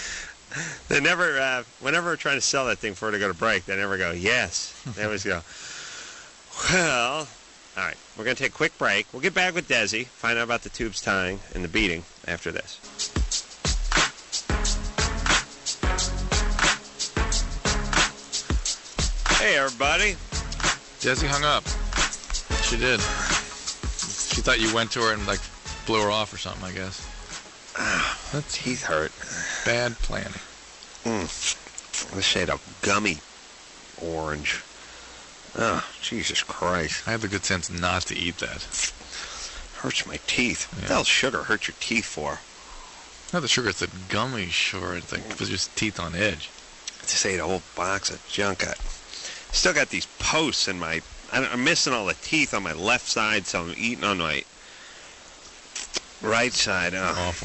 They never, whenever we're trying to sell that thing for her to go to break, they never go, yes. They always go, well, all right, we're going to take a quick break. We'll get back with Desi, find out about the tubes tying and the beating after this. Hey, everybody. Desi hung up. She did. She thought you went to her and, like, blew her off or something, I guess. That's teeth hurt. Bad planning. This shade of gummy orange. Oh, Jesus Christ. I have the good sense not to eat that. Hurts my teeth. Yeah. What the hell shoulder hurt your teeth for? Not the sugar, it's the gummy sugar. It's like puts your teeth on edge. I just ate a whole box of junk. I still got these posts in my... I'm missing all the teeth on my left side, so I'm eating on my right side. Oh. Awful.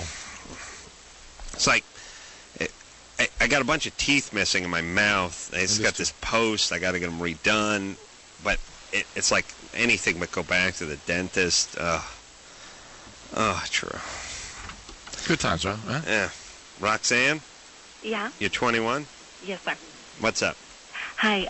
It's like... I got a bunch of teeth missing in my mouth. I just got this post. I got to get them redone. But it's like anything but go back to the dentist. Oh, true. Good times, huh? Yeah. Roxanne, Yeah. you're 21? Yes, sir. What's up? Hi.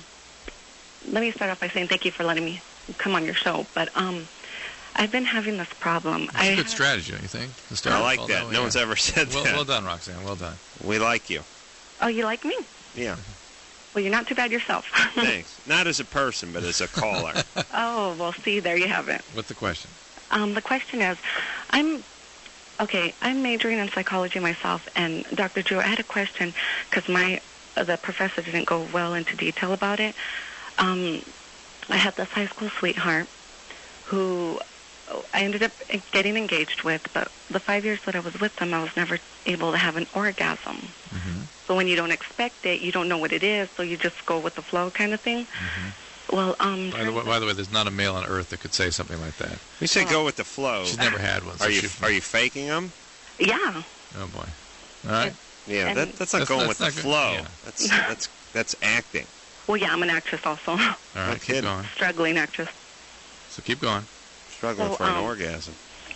Let me start off by saying thank you for letting me come on your show. But I've been having this problem. It's a good strategy, don't you think? I like that. No one's ever said that. Well done, Roxanne. Well done. We like you. Oh, you like me? Yeah. Well, you're not too bad yourself. Thanks. Not as a person, but as a caller. Oh, well, see, there you have it. What's the question? The question is, I'm majoring in psychology myself, and Dr. Drew, I had a question because the professor didn't go well into detail about it. I had this high school sweetheart who I ended up getting engaged with, but the 5 years that I was with them, I was never able to have an orgasm. Mm-hmm. So when you don't expect it, you don't know what it is, so you just go with the flow kind of thing. Mm-hmm. Well, by the way, there's not a male on earth that could say something like that. You say go with the flow. She's never had one. So are you faking them? Yeah. Oh boy. All right. Yeah, that's not going with the flow. Yeah. That's acting. Well, yeah, I'm an actress also. All right, keep going. Struggling actress. So keep going. Struggling for an orgasm.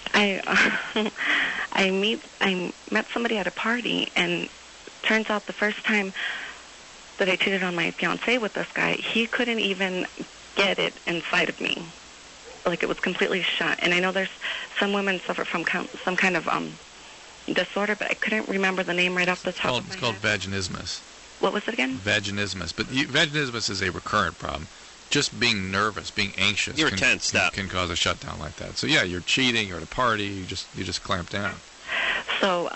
I met somebody at a party, and turns out the first time that I cheated on my fiance with this guy, he couldn't even get it inside of me. Like, it was completely shut. And I know there's some women suffer from some kind of disorder, but I couldn't remember the name right off the top of my head. It's called vaginismus. What was it again? Vaginismus. But vaginismus is a recurrent problem. Just being nervous, being anxious You're tensed up. Can cause a shutdown like that. So yeah, you're cheating, you're at a party, you just clamp down. So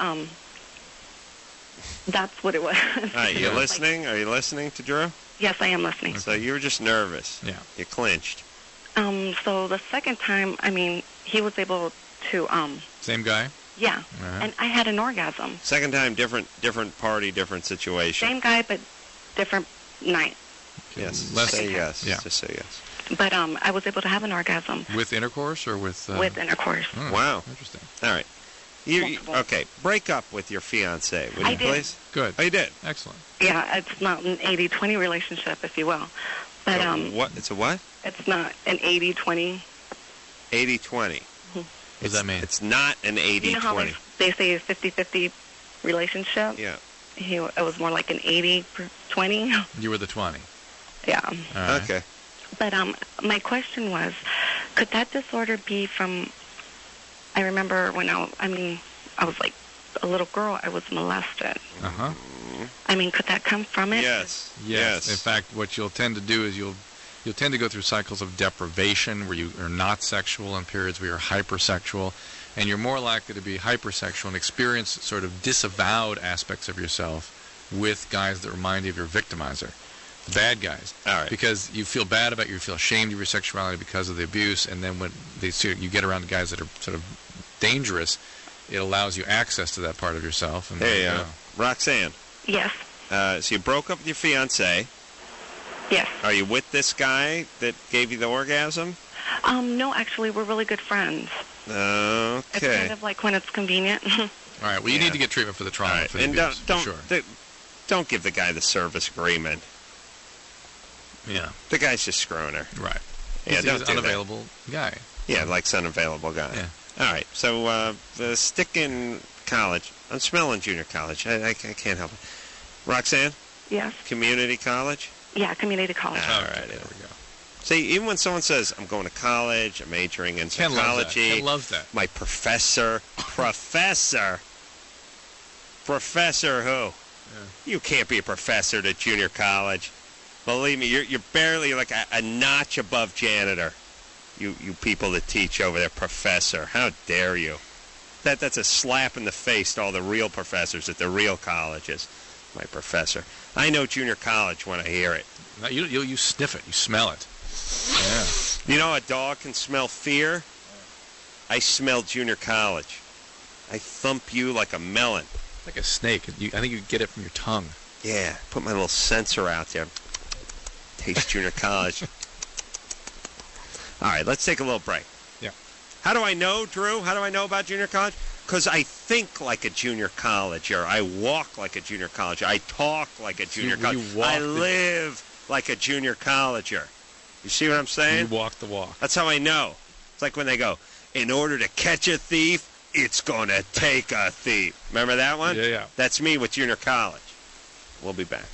that's what it was. All right, you listening? Are you listening to Drew? Yes, I am listening. So you were just nervous. Yeah. You clinched. So the second time, he was able to Same guy? Yeah. Uh-huh. And I had an orgasm. Second time, different party, different situation. Same guy, but different night. Yes. Say yes. Yeah. Just say yes. But I was able to have an orgasm. With intercourse or with... With intercourse. Oh, wow. Interesting. All right. Okay, break up with your fiance, would you did. please? Good. Oh, you did? Excellent. Yeah, it's not an 80-20 relationship, if you will. But what? It's a what? It's not an 80-20. 80-20. What does that mean? It's not an 80-20. You know how they say a 50-50 relationship? Yeah. It was more like an 80-20. You were the 20. Yeah. All right. Okay. But my question was, could that disorder be from... I remember when I was like a little girl, I was molested. Uh-huh. Could that come from it? Yes. In fact, what you'll tend to do is you'll tend to go through cycles of deprivation where you are not sexual and periods where you're hypersexual, and you're more likely to be hypersexual and experience sort of disavowed aspects of yourself with guys that remind you of your victimizer, the bad guys. All right. Because you feel bad about you feel ashamed of your sexuality because of the abuse, and then when you get around guys that are sort of dangerous, it allows you access to that part of yourself. And there you go. Roxanne. Yes. So you broke up with your fiancé. Yes. Are you with this guy that gave you the orgasm? No, actually, we're really good friends. Okay. It's kind of like when it's convenient. All right. Well, you need to get treatment for the trauma. Right. For the and abuse, don't give the guy the service agreement. Yeah. The guy's just screwing her. Right. Yeah, he's an unavailable guy. Yeah, like an unavailable guy. Yeah. All right. So stick in college. I'm smelling junior college. I can't help it. Roxanne? Yes. Community college? Yeah, community college. All right, there we go. See, even when someone says, I'm going to college, I'm majoring in psychology. Ken loves that. My professor. Professor who? Yeah. You can't be a professor at junior college. Believe me, you're barely like a notch above janitor. You people that teach over there, professor. How dare you? That's a slap in the face to all the real professors at the real colleges. My professor. I know junior college when I hear it. No, you sniff it. You smell it. Yeah. You know a dog can smell fear? I smell junior college. I thump you like a melon. Like a snake. I think you get it from your tongue. Yeah. Put my little sensor out there. Taste junior college. All right, let's take a little break. Yeah. How do I know, Drew? How do I know about junior college? Because I think like a junior colleger. I walk like a junior colleger. I talk like a junior colleger. I live like a junior colleger. You see what I'm saying? You walk the walk. That's how I know. It's like when they go, in order to catch a thief, it's going to take a thief. Remember that one? Yeah. That's me with junior college. We'll be back.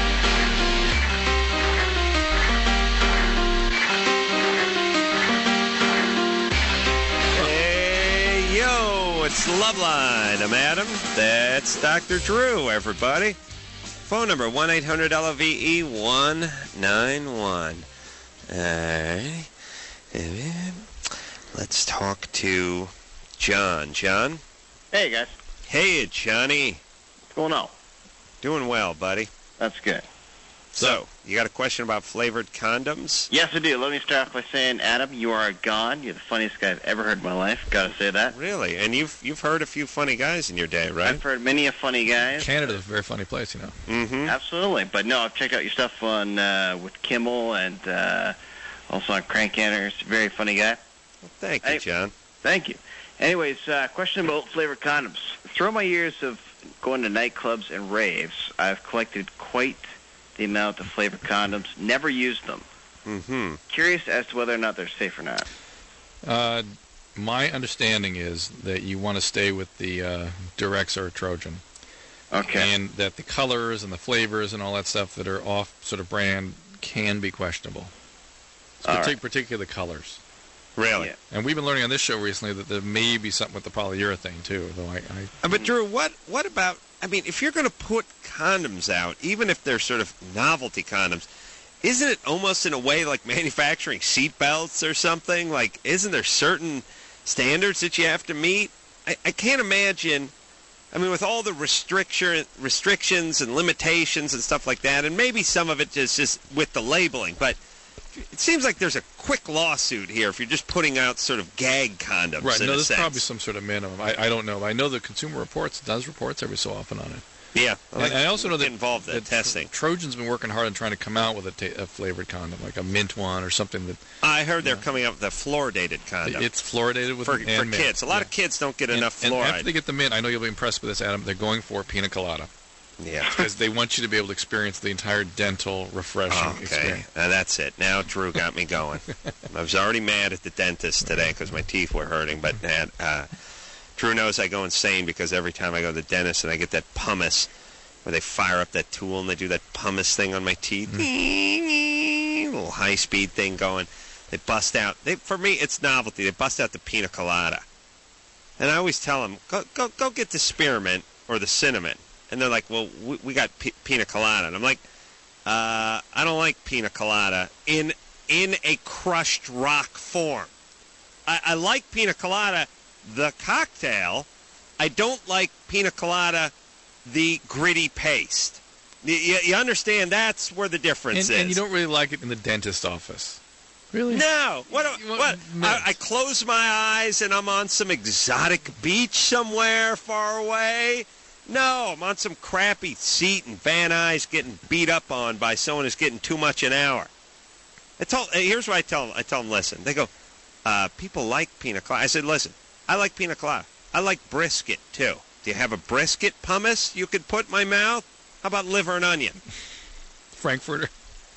It's Loveline. I'm Adam. That's Dr. Drew, everybody. Phone number 1-800-LOVE-191. Let's talk to John. John? Hey, guys. Hey, Johnny. What's going on? Doing well, buddy. That's good. So, you got a question about flavored condoms? Yes, I do. Let me start off by saying, Adam, you are a god. You're the funniest guy I've ever heard in my life. Gotta say that. Really? And you've heard a few funny guys in your day, right? I've heard many a funny guys. Canada's a very funny place, you know. Mm-hmm. Absolutely. But no, I've checked out your stuff on with Kimmel and also on Crank Anners. Very funny guy. Well, thank you, John. Thank you. Anyways, question about flavored condoms. Throughout my years of going to nightclubs and raves, I've collected quite the amount of flavored condoms, never used them. Mm-hmm. Curious as to whether or not they're safe or not. My understanding is that you want to stay with the Durex or Trojan. Okay. And that the colors and the flavors and all that stuff that are off sort of brand can be questionable. Particularly the colors. Really? Yeah. And we've been learning on this show recently that there may be something with the polyurethane, too. Though But, Drew, what about... I mean, if you're going to put condoms out, even if they're sort of novelty condoms, isn't it almost in a way like manufacturing seatbelts or something? Like, isn't there certain standards that you have to meet? I can't imagine... I mean, with all the restrictions and limitations and stuff like that, and maybe some of it is just with the labeling, but it seems like there's a quick lawsuit here if you're just putting out sort of gag condoms. Right, no, there's sense. probably some sort of minimum. I don't know. I know the Consumer Reports does reports every so often on it. Yeah. And I also know that involved that testing. Trojan's been working hard on trying to come out with a flavored condom, like a mint one or something that... I heard they're coming up with a fluoridated condom. It's fluoridated with for mint. kids. A lot of kids don't get enough fluoride. And after they get the mint, I know you'll be impressed with this, Adam, they're going for pina colada. Yeah. Because they want you to be able to experience the entire dental refreshing experience. Now that's it. Now Drew got me going. I was already mad at the dentist today because my teeth were hurting, but Drew knows I go insane because every time I go to the dentist and I get that pumice, where they fire up that tool and they do that pumice thing on my teeth, little high-speed thing going. They bust out. For me, it's novelty. They bust out the pina colada, and I always tell them, go get the spearmint or the cinnamon. And they're like, well, we got pina colada. And I'm like, I don't like pina colada in a crushed rock form. I like pina colada, the cocktail. I don't like pina colada, the gritty paste. You understand? That's where the difference is. And you don't really like it in the dentist office. Really? No. What? I close my eyes and I'm on some exotic beach somewhere far away. No, I'm on some crappy seat in Van Nuys getting beat up on by someone who's getting too much an hour. Here's what I tell them. I tell them, listen. They go, people like pina colada. I said, listen, I like pina colada. I like brisket, too. Do you have a brisket pumice you could put in my mouth? How about liver and onion? Frankfurter.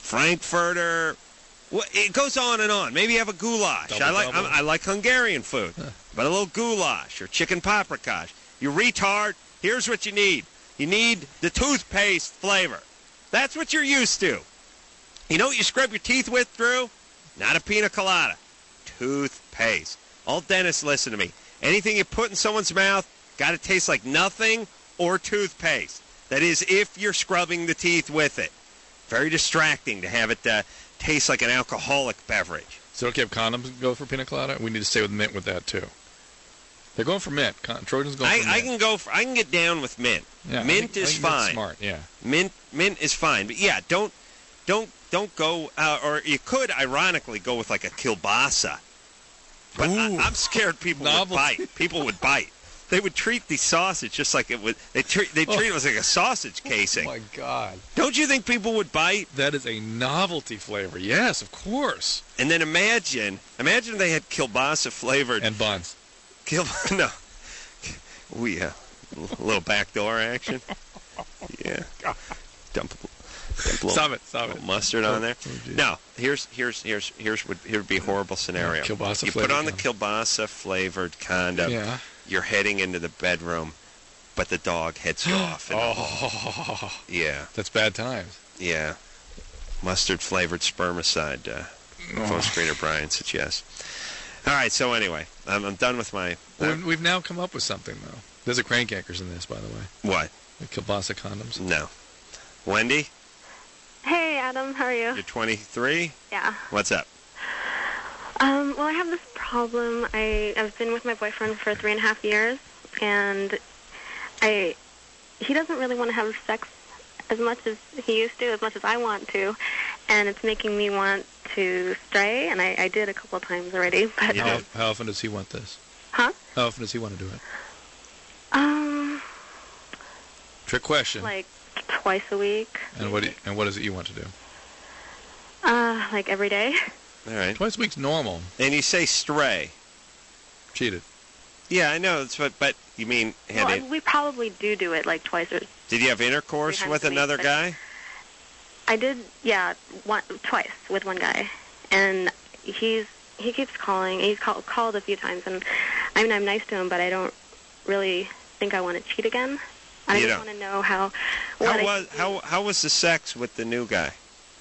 Well, it goes on and on. Maybe you have a goulash. I like Hungarian food, but a little goulash or chicken paprikash. You retard. Here's what you need. You need the toothpaste flavor. That's what you're used to. You know what you scrub your teeth with, Drew? Not a pina colada. Toothpaste. All dentists, listen to me. Anything you put in someone's mouth got to taste like nothing or toothpaste. That is, if you're scrubbing the teeth with it. Very distracting to have it taste like an alcoholic beverage. So okay, if condoms go for pina colada, we need to stay with mint with that too. They're going for mint. Trojan's going for mint. I can get down with mint. Yeah, mint is fine. Smart, yeah. Mint is fine, but yeah, don't go. Or you could ironically go with like a kielbasa. But I'm scared people would bite. People would bite. They would treat the sausage just like it would. They treat it as like a sausage casing. Oh my God! Don't you think people would bite? That is a novelty flavor. Yes, of course. And then imagine they had kielbasa flavored and buns. No. A little backdoor action. Yeah. Dump Stop it. Mustard on there. No, here would be a horrible scenario. Kielbasa you put on the kielbasa flavored condom. Yeah. You're heading into the bedroom, but the dog heads you off. Yeah. That's bad times. Yeah. Mustard flavored spermicide. Phone screener Brian said yes. All right, so anyway, I'm done with my... We've now come up with something, though. There's a crank anchors in this, by the way. What? The kielbasa condoms. No. Wendy? Hey, Adam, how are you? You're 23? Yeah. What's up? Well, I have this problem. I've been with my boyfriend for 3.5 years, and he doesn't really want to have sex as much as he used to, as much as I want to, and it's making me want to stray, and I did a couple of times already. But how often does he want this? Huh? How often does he want to do it? Trick question. Like twice a week. And what is it you want to do? Like every day. All right. Twice a week's normal. And you say stray. Cheated. Yeah, I know. But you mean... we probably do it like twice or... Did you have intercourse with another guy? I did, yeah, twice with one guy. And he keeps calling. He's called a few times, and I mean, I'm nice to him, but I don't really think I want to cheat again. I just want to know how was the sex with the new guy?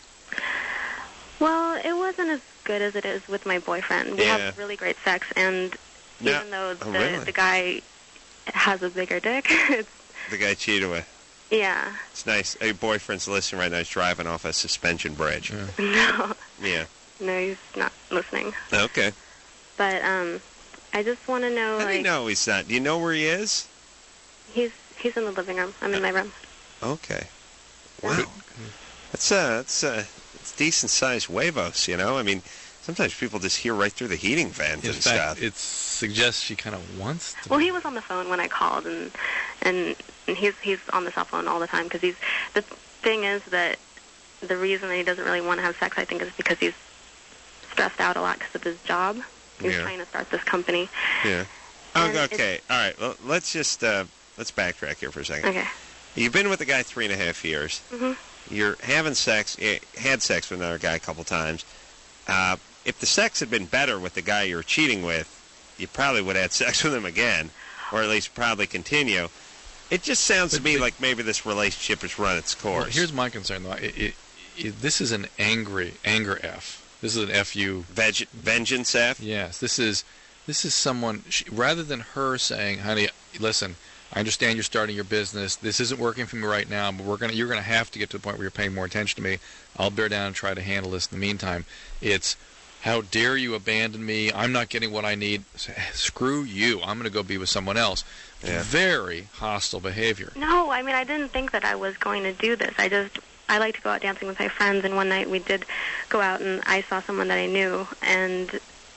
Well, it wasn't as good as it is with my boyfriend. We have really great sex, and even though the guy has a bigger dick, it's... The guy cheated with. Yeah. It's nice. Your boyfriend's listening right now. He's driving off a suspension bridge. Yeah. No. Yeah. No, he's not listening. Okay. But I just want to know. How do you know he's not? Do you know where he is? He's in the living room. I'm in my room. Okay. Wow. That's decent sized huevos. You know, I mean, sometimes people just hear right through the heating vent and stuff. It suggests she kind of wants to. Well, he was on the phone when I called, and he's on the cell phone all the time because the thing is that the reason that he doesn't really want to have sex, I think, is because he's stressed out a lot because of his job. He's trying to start this company. Yeah. Okay. All right. Well, let's just let's backtrack here for a second. Okay. You've been with the guy 3.5 years. Mm-hmm. You're having sex. You had sex with another guy a couple times. If the sex had been better with the guy you were cheating with, you probably would have had sex with him again, or at least probably continue. It just sounds to me like maybe this relationship has run its course. Well, here's my concern, though. This is an anger F. This is an FU. Vengeance F? Yes. This is someone, rather than her saying, honey, listen, I understand you're starting your business. This isn't working for me right now, but you're going to have to get to the point where you're paying more attention to me. I'll bear down and try to handle this in the meantime. It's, how dare you abandon me? I'm not getting what I need. Screw you. I'm going to go be with someone else. Yeah. Very hostile behavior. No, I mean, I didn't think that I was going to do this. I like to go out dancing with my friends, and one night we did go out, and I saw someone that I knew, and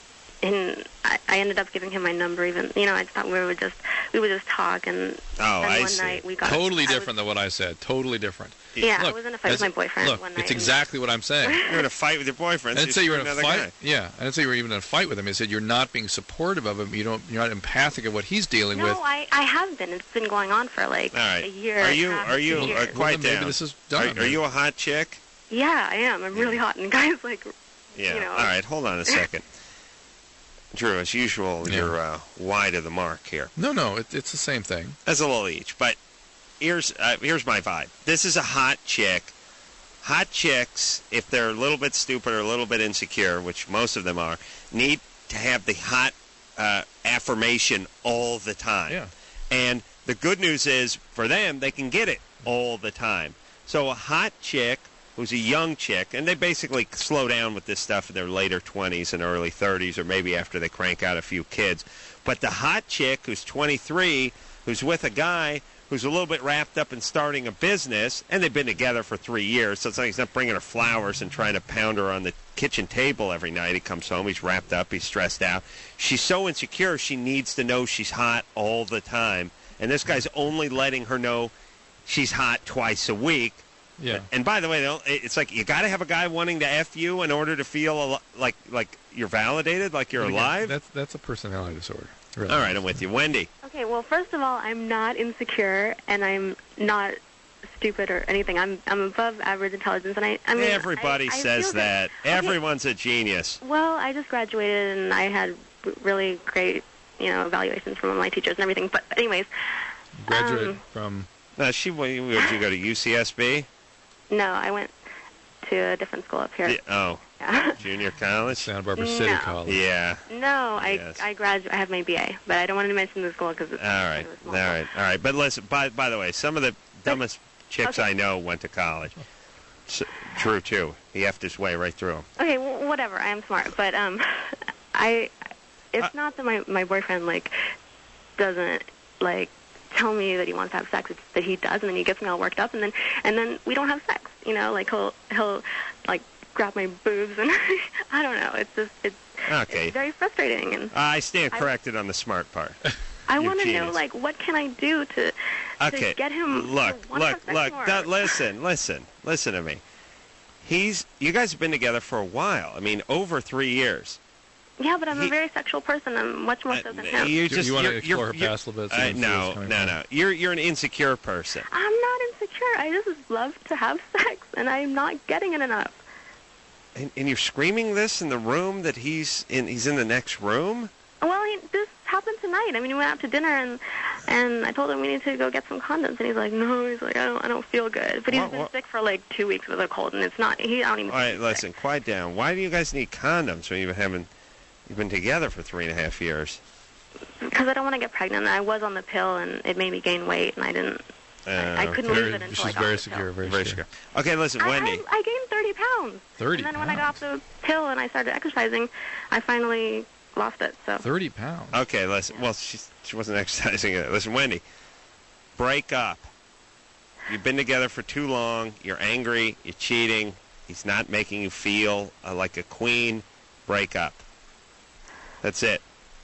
I ended up giving him my number. Even I thought we would just talk, and then one night we got totally different than what I said. Totally different. Yeah, look, I was in a fight with my boyfriend one night. It's exactly what I'm saying. You're in a fight with your boyfriend. I didn't say you were in a fight. Guy. Yeah, I didn't say you were even in a fight with him. I said you're not being supportive of him. You're not empathic of what he's dealing with. No, I have been. It's been going on for like a year. Are you quiet down? Maybe this is done. Are you a hot chick? Yeah, I am. I'm really hot, and guys like. Yeah. All right, hold on a second. Drew, as usual, you're wide of the mark here. No, it's the same thing. That's a little each, but here's my vibe. This is a hot chick. Hot chicks, if they're a little bit stupid or a little bit insecure, which most of them are, need to have the hot affirmation all the time. Yeah. And the good news is, for them, they can get it all the time. So a hot chick who's a young chick, and they basically slow down with this stuff in their later 20s and early 30s, or maybe after they crank out a few kids. But the hot chick who's 23, who's with a guy who's a little bit wrapped up in starting a business, and they've been together for 3 years, so it's like he's not bringing her flowers and trying to pound her on the kitchen table every night. He comes home, he's wrapped up, he's stressed out. She's so insecure, she needs to know she's hot all the time. And this guy's only letting her know she's hot twice a week. Yeah. And by the way, it's like you got to have a guy wanting to F you in order to feel like you're validated, like you're alive. That's a personality disorder. Really. All right, I'm with you. Wendy. Okay, well, first of all, I'm not insecure, and I'm not stupid or anything. I'm above average intelligence, and I mean, everybody says that. Okay. Everyone's a genius. Well, I just graduated, and I had really great, evaluations from my teachers and everything. But anyways, graduated from. Would you go to UCSB? No, I went to a different school up here. Junior college? Santa Barbara City College. Yeah. No, I graduated. I have my BA, but I don't want to mention the school because it's all right. But listen, by the way, some of the dumbest chicks I know went to college. True too. He effed his way right through them. Okay, well, whatever. I am smart, but it's not that my boyfriend doesn't tell me that he wants to have sex. It's that he does, and then he gets me all worked up, and then we don't have sex. He'll grab my boobs, and I don't know. It's very frustrating. And I stand corrected on the smart part. I want to know, what can I do to get him? Look. Listen to me. You guys have been together for a while. I mean, over 3 years. Yeah, but I'm a very sexual person. I'm much more so than him. You want to explore her past a little bit? No. You're an insecure person. I'm not insecure. I just love to have sex, and I'm not getting it enough. And you're screaming this in the room that he's in the next room? Well, this happened tonight. I mean, we went out to dinner, and I told him we need to go get some condoms, and he's like, no. He's like, I don't feel good. But he's been sick for 2 weeks with a cold, and it's not. I don't even. All right, listen, quiet down. Why do you guys need condoms when you've been together for 3.5 years? Because I don't want to get pregnant. I was on the pill, and it made me gain weight, and I didn't. I couldn't lose it until I got very secure, very secure. Okay, listen, Wendy. I gained 30 pounds. 30 And then when I got off the pill and I started exercising, I finally lost it. So 30 pounds. Okay, listen. Well, she wasn't exercising it. Listen, Wendy, break up. You've been together for too long. You're angry. You're cheating. He's not making you feel like a queen. Break up. That's it.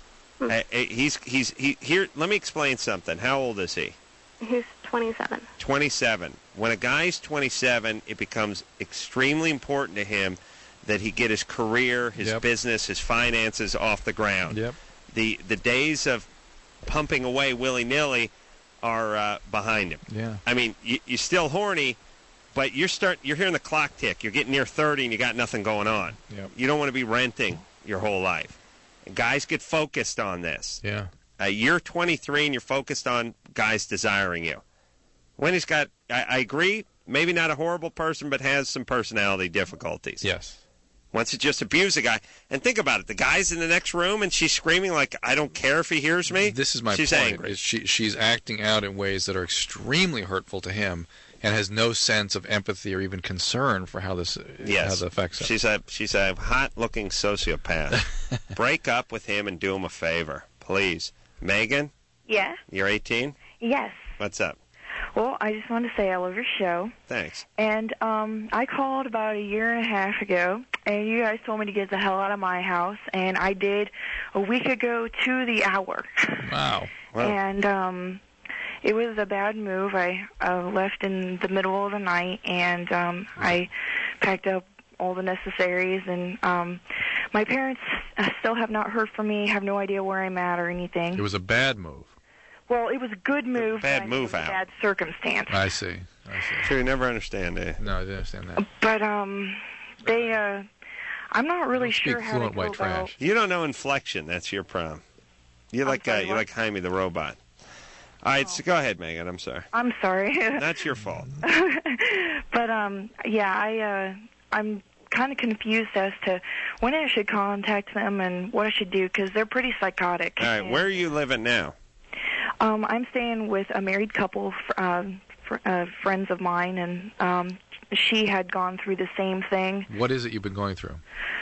He's here. Let me explain something. How old is he? He's 27. 27. When a guy's 27, it becomes extremely important to him that he get his career, his business, his finances off the ground. Yep. The days of pumping away willy-nilly are behind him. Yeah. I mean, you're still horny, but you're hearing the clock tick. You're getting near 30 and you got nothing going on. Yep. You don't want to be renting your whole life. And guys get focused on this. Yeah. You're 23 and you're focused on guys desiring you. Wendy's got, I agree, maybe not a horrible person, but has some personality difficulties. Yes. Wants to just abuse a guy. And think about it. The guy's in the next room and she's screaming like, I don't care if he hears me. This is my she's point. Angry. She's acting out in ways that are extremely hurtful to him and has no sense of empathy or even concern for how this affects him. She's a hot-looking sociopath. Break up with him and do him a favor, please. Megan? Yeah? You're 18? Yes. What's up? Well, I just wanted to say I love your show. Thanks. And I called about 1.5 years ago, and you guys told me to get the hell out of my house, and I did a week ago to the hour. Wow. And it was a bad move. I left in the middle of the night, and I packed up all the necessaries, and my parents still have not heard from me, have no idea where I'm at or anything. It was a bad move. Well, it was a good move. Bad move out. Bad circumstance. I see. Sure, you never understand, eh? No, I didn't understand that. But I'm not really sure speak how to fluent go white about. trash. You don't know inflection. That's your problem. You're like Jaime the robot. All right, so go ahead, Megan. I'm sorry. I'm sorry. That's your fault. But I'm kind of confused as to when I should contact them and what I should do because they're pretty psychotic. All right, where are you living now? I'm staying with a married couple, friends of mine, and she had gone through the same thing. What is it you've been going through?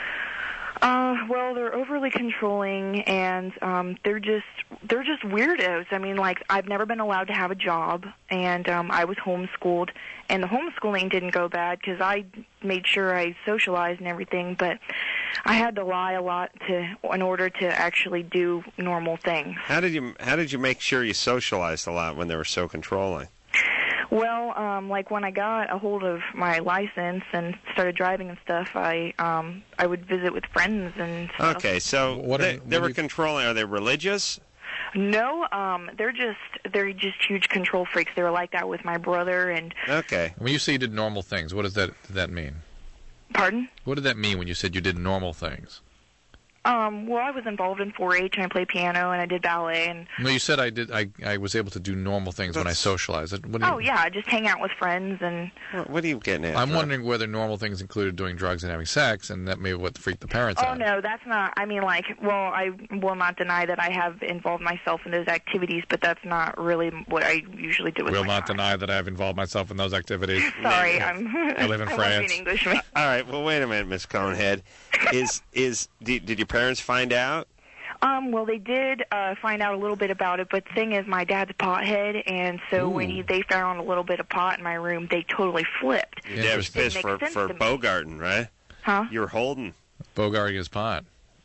Well, they're overly controlling, and they're just weirdos. I mean, like, I've never been allowed to have a job, and I was homeschooled, and the homeschooling didn't go bad because I made sure I socialized and everything, but I had to lie a lot in order to actually do normal things. How did you make sure you socialized a lot when they were so controlling? Well, like when I got a hold of my license and started driving and stuff, I would visit with friends and stuff. Okay, so they were controlling. Are they religious? No, they're just huge control freaks. They were like that with my brother and. Okay. When you say you did normal things, what does that mean? Pardon? What did that mean when you said you did normal things? Well, I was involved in 4-H, and I played piano, and I did ballet, and... No, you said I was able to do normal things when I socialized. Yeah, just hang out with friends, and... What are you getting at? I'm wondering whether normal things included doing drugs and having sex, and that may be what freaked the parents out. Oh, no, that's not... I mean, like, well, I will not deny that I have involved myself in those activities, but that's not really what I usually do with Will my not deny that I have involved myself in those activities. Sorry, I live in I France. won't be an Englishman. All right, well, wait a minute, Miss Conehead. Did your parents find out? Well, they did find out a little bit about it, but the thing is, my dad's a pothead, and so when they found a little bit of pot in my room, they totally flipped. Your dad was pissed for Bogarting, right? Huh? You were holding. Bogarting his pot.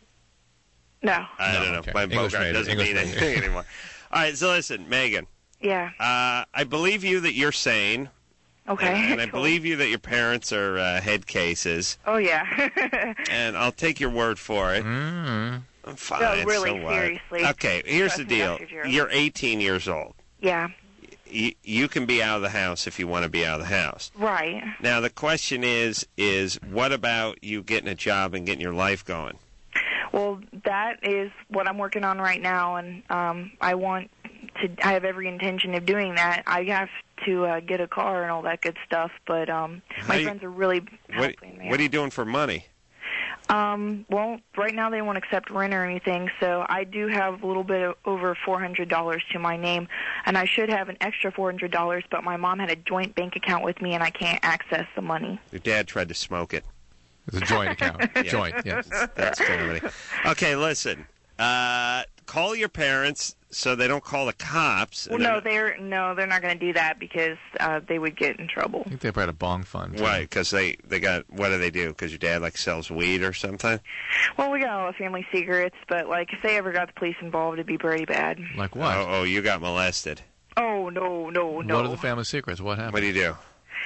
No. I don't know. Okay. My Bogart doesn't mean anything anymore. All right, so listen, Megan. Yeah. I believe you that you're sane. Okay. And I believe you that your parents are head cases. Oh, yeah. And I'll take your word for it. Mm. I'm fine. No, really, so what? seriously. Okay, here's the deal. You're 18 years old. Yeah. You can be out of the house if you want to be out of the house. Right. Now, the question is what about you getting a job and getting your life going? Well, that is what I'm working on right now, and I have every intention of doing that. I have to get a car and all that good stuff, but my friends are really helping me. What are you doing for money? Well, right now they won't accept rent or anything, so I do have a little bit of over $400 to my name, and I should have an extra $400, but my mom had a joint bank account with me, and I can't access the money. Your dad tried to smoke it. It's a joint account. Yeah. Joint, yes. That's comedy. Okay, listen. Call your parents so they don't call the cops. Well, no, they're not going to do that because they would get in trouble. I think they probably had a bong fund. Too. Why? Because they got, what do they do? Because your dad, like, sells weed or something? Well, we got all the family secrets, but, like, if they ever got the police involved, it'd be pretty bad. Like what? Oh, you got molested. Oh, no. What are the family secrets? What happened? What do you do?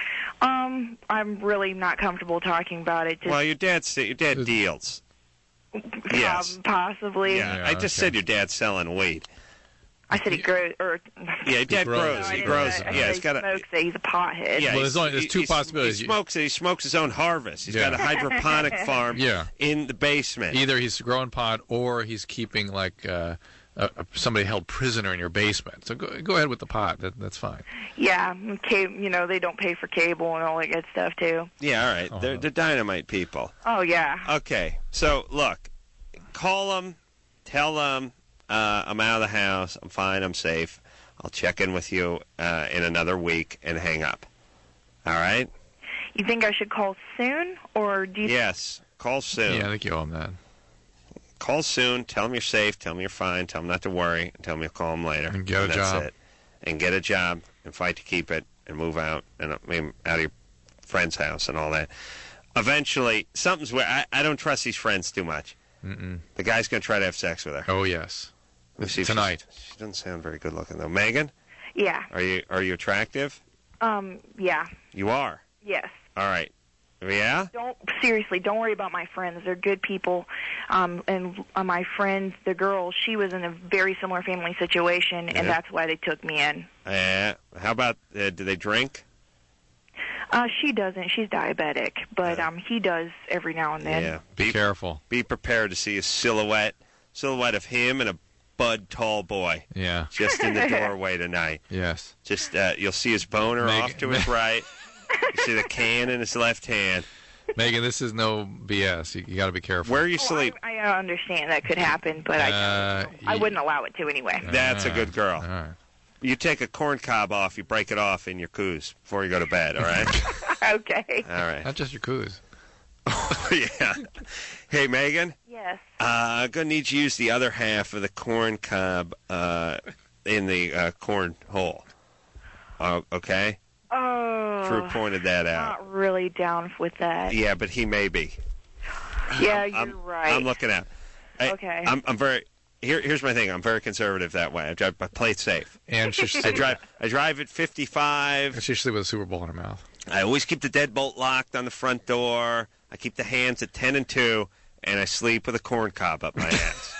I'm really not comfortable talking about it. Well, your dad deals. Yes. Possibly. Yeah, I just said your dad's selling weed. I said he grows, or... Yeah, Dad grows. No, he grows. Yeah, he's got a... smokes it. He's a pothead. Yeah, well, there's two possibilities. He smokes his own harvest. He's got a hydroponic farm in the basement. Either he's growing pot or he's keeping, like, somebody held prisoner in your basement. So go ahead with the pot. That's fine. Yeah, they don't pay for cable and all that good stuff, too. Yeah, all right. They're dynamite people. Oh, yeah. Okay, so, look, call them, tell them, I'm out of the house, I'm fine, I'm safe. I'll check in with you in another week and hang up. All right? You think I should call soon, or do you... Yes, call soon. Yeah, I think you owe him that. Call soon, tell them you're safe, tell them you're fine, tell them not to worry, and tell them you'll call them later. And get a that's job. It. And get a job, and fight to keep it, and move out, and out of your friend's house and all that. Eventually, something's where I don't trust these friends too much. Mm-mm. The guy's going to try to have sex with her. Oh, yes. Tonight. She doesn't sound very good looking, though. Megan? Yeah. Are you attractive? Yeah. You are? Yes. All right. Yeah? Don't worry about my friends. They're good people. And my friend, the girl, she was in a very similar family situation, and that's why they took me in. How about, do they drink? She doesn't. She's diabetic, but he does every now and then. Yeah. Be careful. Be prepared to see a silhouette of him and a bud tall boy. Yeah. Just in the doorway tonight. Yes. Just you'll see his boner off to his right. You see the can in his left hand. Megan, this is no BS. You got to be careful. Where you sleep? I understand that could happen, but I wouldn't allow it to anyway. That's a good girl. All right. You take a corn cob off, you break it off in your coos before you go to bed, all right? Okay. All right. Not just your coos. Yeah. Hey, Megan? Yes. I'm going to need you to use the other half of the corn cob in the corn hole. Okay? Oh. Drew pointed that out. Not really down with that. Yeah, but he may be. Yeah, you're right. I'm looking out. Okay. I'm very... Here's my thing. I'm very conservative that way. I play it safe. And I drive at 55. She should sleep with a Super Bowl in her mouth. I always keep the deadbolt locked on the front door. I keep the hands at 10 and 2, and I sleep with a corn cob up my ass.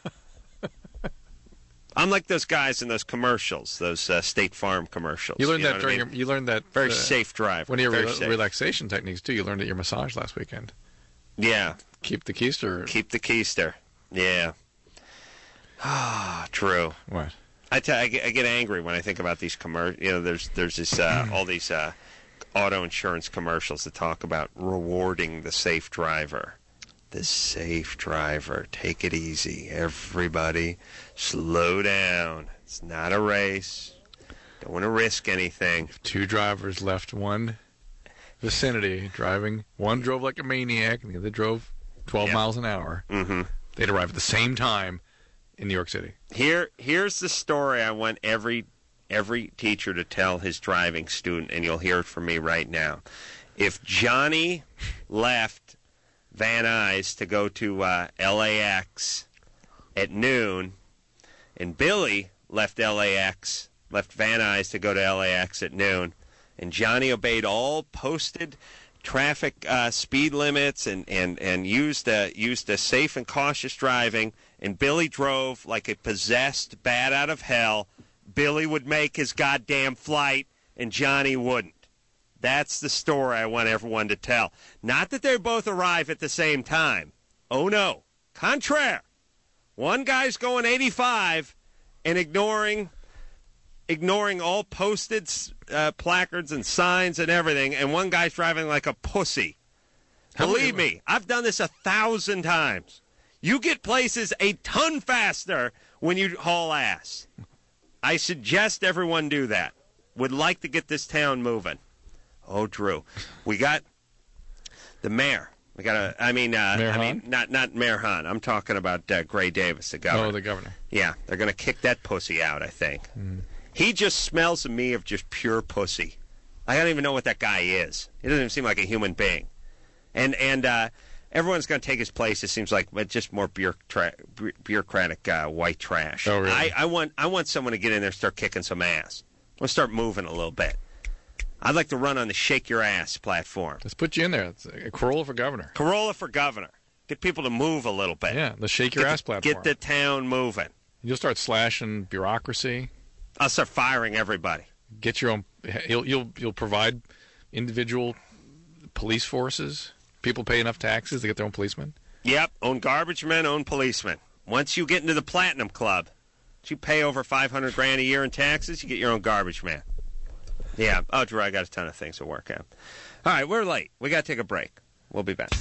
I'm like those guys in those commercials, those State Farm commercials. You learned that during you learned that very safe drive. One of your relaxation techniques too. You learned at your massage last weekend. Yeah. Keep the keister. Keep the keister. Yeah. Ah, true. What? I get angry when I think about these commercials. You know, there's this all these auto insurance commercials that talk about rewarding the safe driver. The safe driver. Take it easy, everybody. Slow down. It's not a race. Don't want to risk anything. If two drivers left one vicinity driving, one drove like a maniac and the other drove 12 miles an hour. Mm-hmm. They'd arrive at the same time in New York City. Here's the story I want every teacher to tell his driving student, and you'll hear it from me right now. If Johnny left Van Nuys to go to LAX at noon, and Billy left Van Nuys to go to LAX at noon, and Johnny obeyed all posted traffic speed limits and used a safe and cautious driving, and Billy drove like a possessed bat out of hell, Billy would make his goddamn flight, and Johnny wouldn't. That's the story I want everyone to tell. Not that they both arrive at the same time. Oh, no. Contraire. One guy's going 85 and ignoring all posted placards and signs and everything, and one guy's driving like a pussy. Believe me, I've done this 1,000 times. You get places a ton faster when you haul ass. I suggest everyone do that. Would like to get this town moving. Oh, Drew, we got the mayor. We got not Mayor Hahn. I'm talking about Gray Davis, the governor. Oh, the governor. Yeah, they're going to kick that pussy out, I think. Mm. He just smells to me of just pure pussy. I don't even know what that guy is. He doesn't even seem like a human being. And everyone's going to take his place, it seems like, but just more bureaucratic white trash. Oh, really? I want someone to get in there and start kicking some ass. I want to start moving a little bit. I'd like to run on the Shake Your Ass platform. Let's put you in there. It's a Corolla for governor. Corolla for governor. Get people to move a little bit. Yeah, the Shake Your Ass platform. Get the town moving. You'll start slashing bureaucracy. I'll start firing everybody. Get your own. You'll provide individual police forces. People pay enough taxes to get their own policemen. Yep, own garbage men, own policemen. Once you get into the Platinum Club, you pay over $500,000 a year in taxes, you get your own garbage man. Yeah. Oh, Drew, I got a ton of things to work out. All right, we're late. We got to take a break. We'll be back.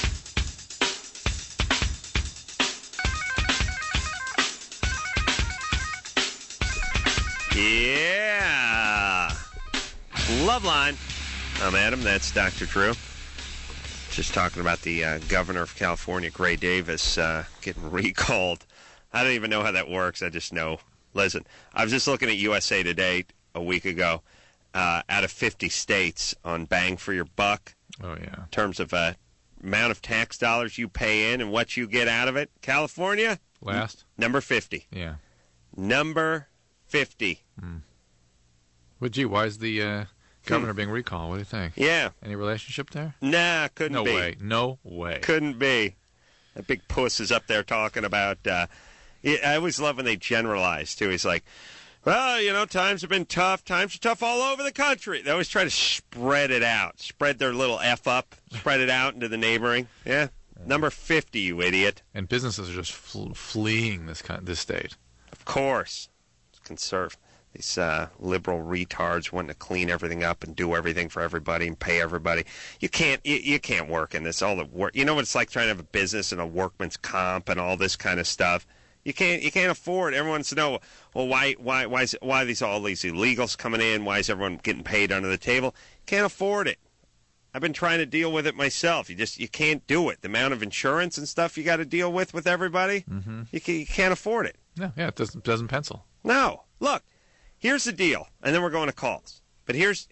Yeah. Loveline. I'm Adam. That's Dr. Drew. Just talking about the governor of California, Gray Davis, getting recalled. I don't even know how that works. I just know. Listen, I was just looking at USA Today a week ago. Out of 50 states on bang for your buck. Oh, yeah. In terms of amount of tax dollars you pay in and what you get out of it. California? Last? Number 50. Yeah. Number 50. Well, gee, why is the governor being recalled? What do you think? Yeah. Any relationship there? Nah, couldn't be. No way. Couldn't be. That big puss is up there talking about... I always love when they generalize, too. He's like... Well, times have been tough. Times are tough all over the country. They always try to spread it out. Spread their little F up. Spread it out into the neighboring. Yeah. Number 50, you idiot. And businesses are just fleeing this state. Of course. Conserve. These liberal retards wanting to clean everything up and do everything for everybody and pay everybody. You can't work in this. All the work. You know what it's like trying to have a business and a workman's comp and all this kind of stuff. You can't afford. Everyone wants to know, well, why are these all these illegals coming in? Why is everyone getting paid under the table? You can't afford it. I've been trying to deal with it myself. You can't do it. The amount of insurance and stuff you got to deal with everybody, mm-hmm. you can't afford it. Yeah, it doesn't pencil. No. Look, here's the deal, and then we're going to calls. But here's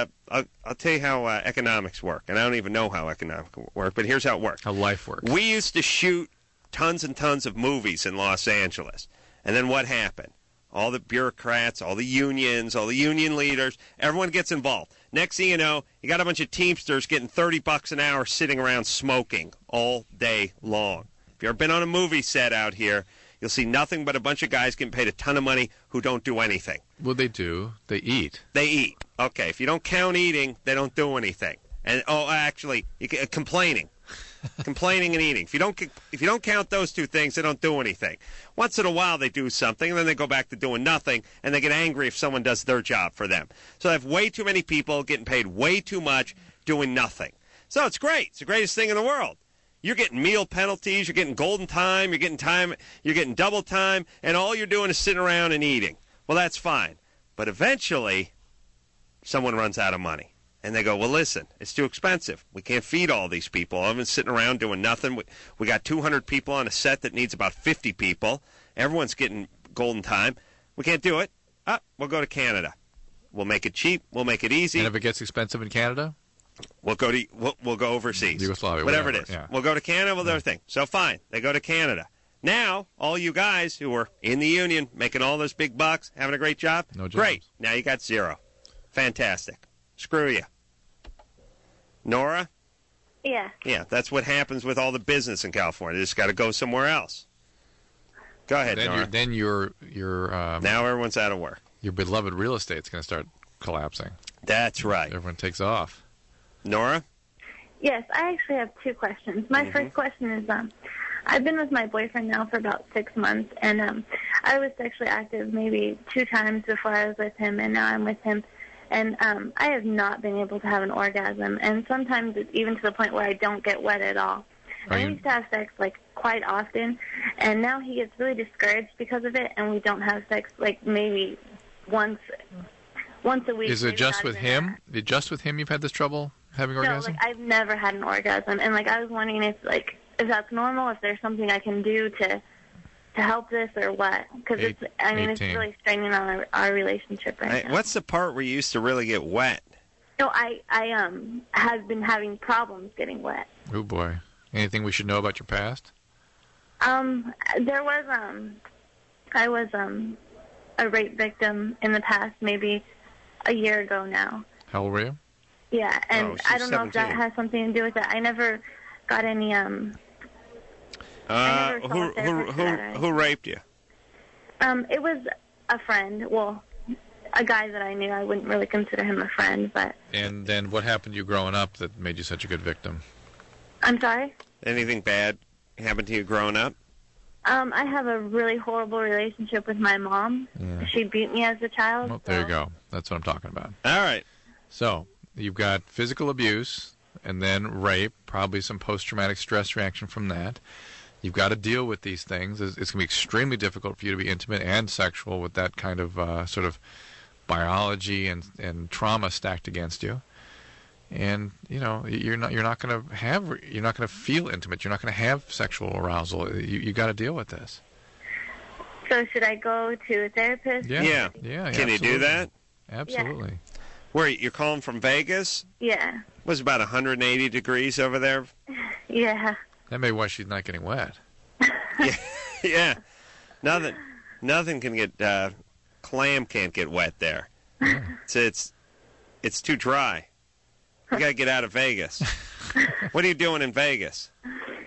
I'll tell you how economics work, and I don't even know how economics work, but here's how it works. How life works. We used to shoot tons and tons of movies in Los Angeles. And then what happened? All the bureaucrats, all the unions, all the union leaders, everyone gets involved. Next thing you know, you got a bunch of Teamsters getting $30 an hour sitting around smoking all day long. If you've ever been on a movie set out here, you'll see nothing but a bunch of guys getting paid a ton of money who don't do anything. Well, they do. They eat. They eat. Okay, if you don't count eating, they don't do anything. And, complaining. Complaining and eating. If you don't count those two things, they don't do anything. Once in a while, they do something, and then they go back to doing nothing, and they get angry if someone does their job for them. So they have way too many people getting paid way too much doing nothing. So it's great. It's the greatest thing in the world. You're getting meal penalties. You're getting golden time. You're getting double time, and all you're doing is sitting around and eating. Well, that's fine. But eventually, someone runs out of money. And they go, well, listen, it's too expensive. We can't feed all these people. Everyone's sitting around doing nothing. We got 200 people on a set that needs about 50 people. Everyone's getting golden time. We can't do it. We'll go to Canada. We'll make it cheap. We'll make it easy. And if it gets expensive in Canada? We'll go overseas. Yugoslavia. Whatever it is. Yeah. We'll go to Canada. We'll do our thing. So fine. They go to Canada. Now, all you guys who were in the union, making all those big bucks, having a great job, no jobs. Great. Now you got zero. Fantastic. Screw you. Nora? Yeah. Yeah, that's what happens with all the business in California. They just got to go somewhere else. Go ahead, Nora. Then your now everyone's out of work. Your beloved real estate's going to start collapsing. That's right. Everyone takes off. Nora? Yes, I actually have two questions. My first question is, I've been with my boyfriend now for about 6 months, and I was sexually active maybe 2 times before I was with him, and now I'm with him. And I have not been able to have an orgasm, and sometimes it's even to the point where I don't get wet at all. I used to have sex, quite often, and now he gets really discouraged because of it, and we don't have sex, maybe once a week. Is it just with him? Is it just with him you've had this trouble having orgasm? No, I've never had an orgasm, and, I was wondering if that's normal, if there's something I can do to help this or what? Because it's really straining on our relationship right now. What's the part where you used to really get wet? No, I have been having problems getting wet. Oh boy! Anything we should know about your past? There was I was a rape victim in the past, maybe a year ago now. How old were you? Yeah, and I don't know if that has something to do with it. I never got any Who raped you? It was a friend. Well, a guy that I knew. I wouldn't really consider him a friend, but. And then what happened to you growing up that made you such a good victim? I'm sorry? Anything bad happened to you growing up? I have a really horrible relationship with my mom. Yeah. She beat me as a child. Well, there you go. That's what I'm talking about. All right. So you've got physical abuse and then rape, probably some post-traumatic stress reaction from that. You've got to deal with these things. It's going to be extremely difficult for you to be intimate and sexual with that kind of sort of biology and trauma stacked against you. And you're not going to feel intimate. You're not going to have sexual arousal. You got to deal with this. So should I go to a therapist? Yeah. Can you do that? Absolutely. Yeah. Where you're calling from Vegas? Yeah. It was about 180 degrees over there. Yeah. That may be why she's not getting wet. Yeah. Nothing can get. Clam can't get wet there. Yeah. It's too dry. You gotta get out of Vegas. What are you doing in Vegas?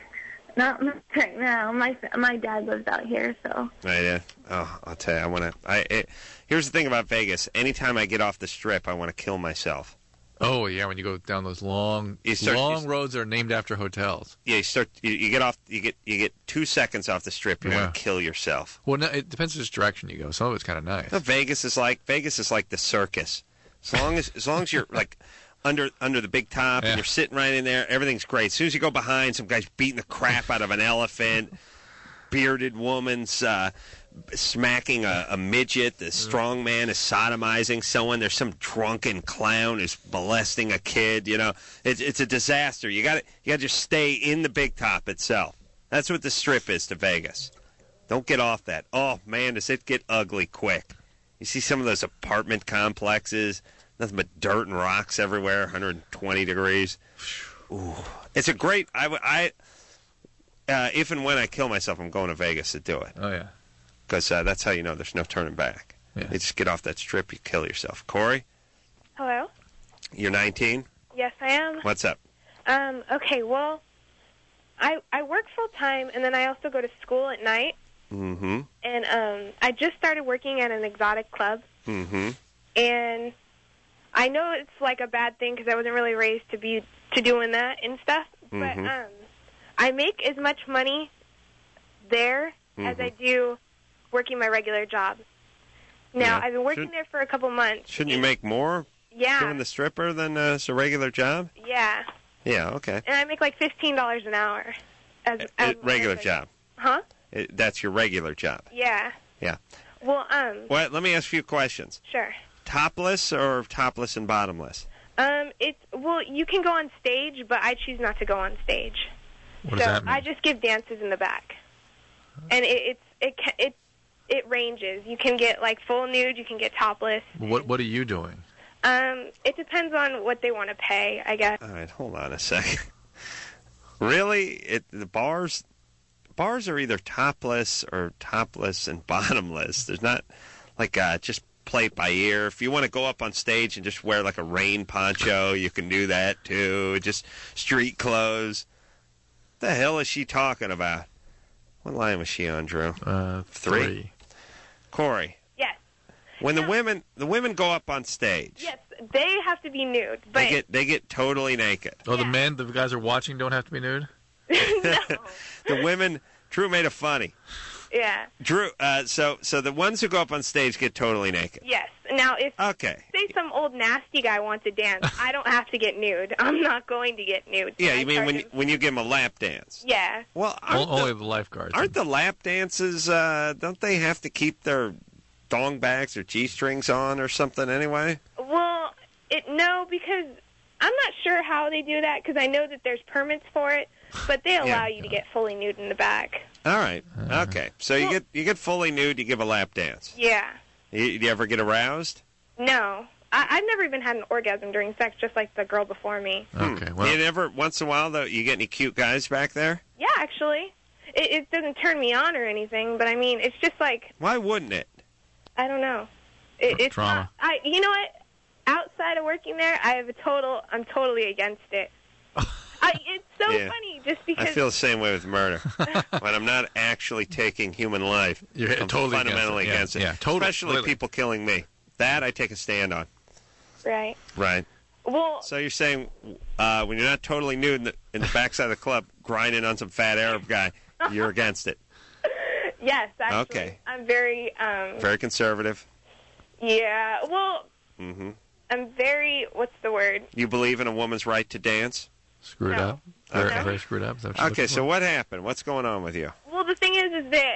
Not right now. My dad lives out here, so. Right. Oh, I'll tell you, here's the thing about Vegas. Anytime I get off the Strip, I want to kill myself. Oh yeah, when you go down those long roads that are named after hotels. Yeah, you get off. You get 2 seconds off the Strip. You want to kill yourself. Well, no, it depends which direction you go. Some of it's kind of nice. No, Vegas is like the circus. As long as you're like under the big top and you're sitting right in there, everything's great. As soon as you go behind, some guy's beating the crap out of an elephant, bearded woman's smacking a midget, the strong man is sodomizing someone, there's some drunken clown who's molesting a kid, it's a disaster. You got to just stay in the big top itself. That's what the Strip is to Vegas. Don't get off that. Oh man, does it get ugly quick. You see some of those apartment complexes, nothing but dirt and rocks everywhere, 120 degrees. Ooh. It's a great if and when I kill myself, I'm going to Vegas to do it. Oh yeah. Because that's how you know there's no turning back. Yeah. You just get off that Strip, you kill yourself. Corey? Hello? You're 19? Yes, I am. What's up? Okay, well, I work full-time, and then I also go to school at night. Mm-hmm. And I just started working at an exotic club. Mm-hmm. And I know it's like a bad thing because I wasn't really raised to doing that and stuff. Mm-hmm. But I make as much money there as I do working my regular job. Now, I've been working there for a couple months. Shouldn't you make more doing the stripper than as a regular job? Yeah. Yeah, okay. And I make like $15 an hour. As regular job? Huh? That's your regular job? Yeah. Yeah. Well, Well, let me ask you a question. Sure. Topless or topless and bottomless? Well, you can go on stage, but I choose not to go on stage. What does that mean? I just give dances in the back. And it ranges. You can get like full nude, you can get topless. What are you doing? It depends on what they want to pay, I guess. All right, hold on a second. Really? The bars are either topless or topless and bottomless. There's not like just play it by ear. If you want to go up on stage and just wear like a rain poncho, you can do that too. Just street clothes. What the hell is she talking about? What line was she on, Drew? 3. Corey. Yes. When the women go up on stage. Yes, they have to be nude, but they get totally naked. Oh, the guys are watching don't have to be nude? The women, Drew made it funny. Yeah. Drew, so the ones who go up on stage get totally naked. Yes. Now, if say some old nasty guy wants to dance, I don't have to get nude. I'm not going to get nude. Yeah, you mean when you give them a lap dance? Yeah. Well, only the lifeguards. Aren't the lap dances? Don't they have to keep their thong bags or G-strings on or something anyway? Well, no, because I'm not sure how they do that because I know that there's permits for it, but they allow you to get fully nude in the back. All right. Okay. So you get fully nude, you give a lap dance. Yeah. You ever get aroused? No. I've never even had an orgasm during sex, just like the girl before me. Okay. Well, you never, once in a while, though, you get any cute guys back there? Yeah, actually. It doesn't turn me on or anything, but I mean, it's just like... Why wouldn't it? I don't know. It's trauma. Not, you know what? Outside of working there, I'm totally against it. It's so funny just because... I feel the same way with murder. When I'm not actually taking human life, I'm totally fundamentally against it. Yeah, totally. Especially people killing me. That I take a stand on. Right. Right. Well... So you're saying when you're not totally nude in the backside of the club grinding on some fat Arab guy, you're against it? Yes, actually. Okay. I'm very... Very conservative? Yeah, well... Mm-hmm. I'm very... What's the word? You believe in a woman's right to dance? Screwed up? Very screwed up? Okay, so what happened? What's going on with you? Well, the thing is that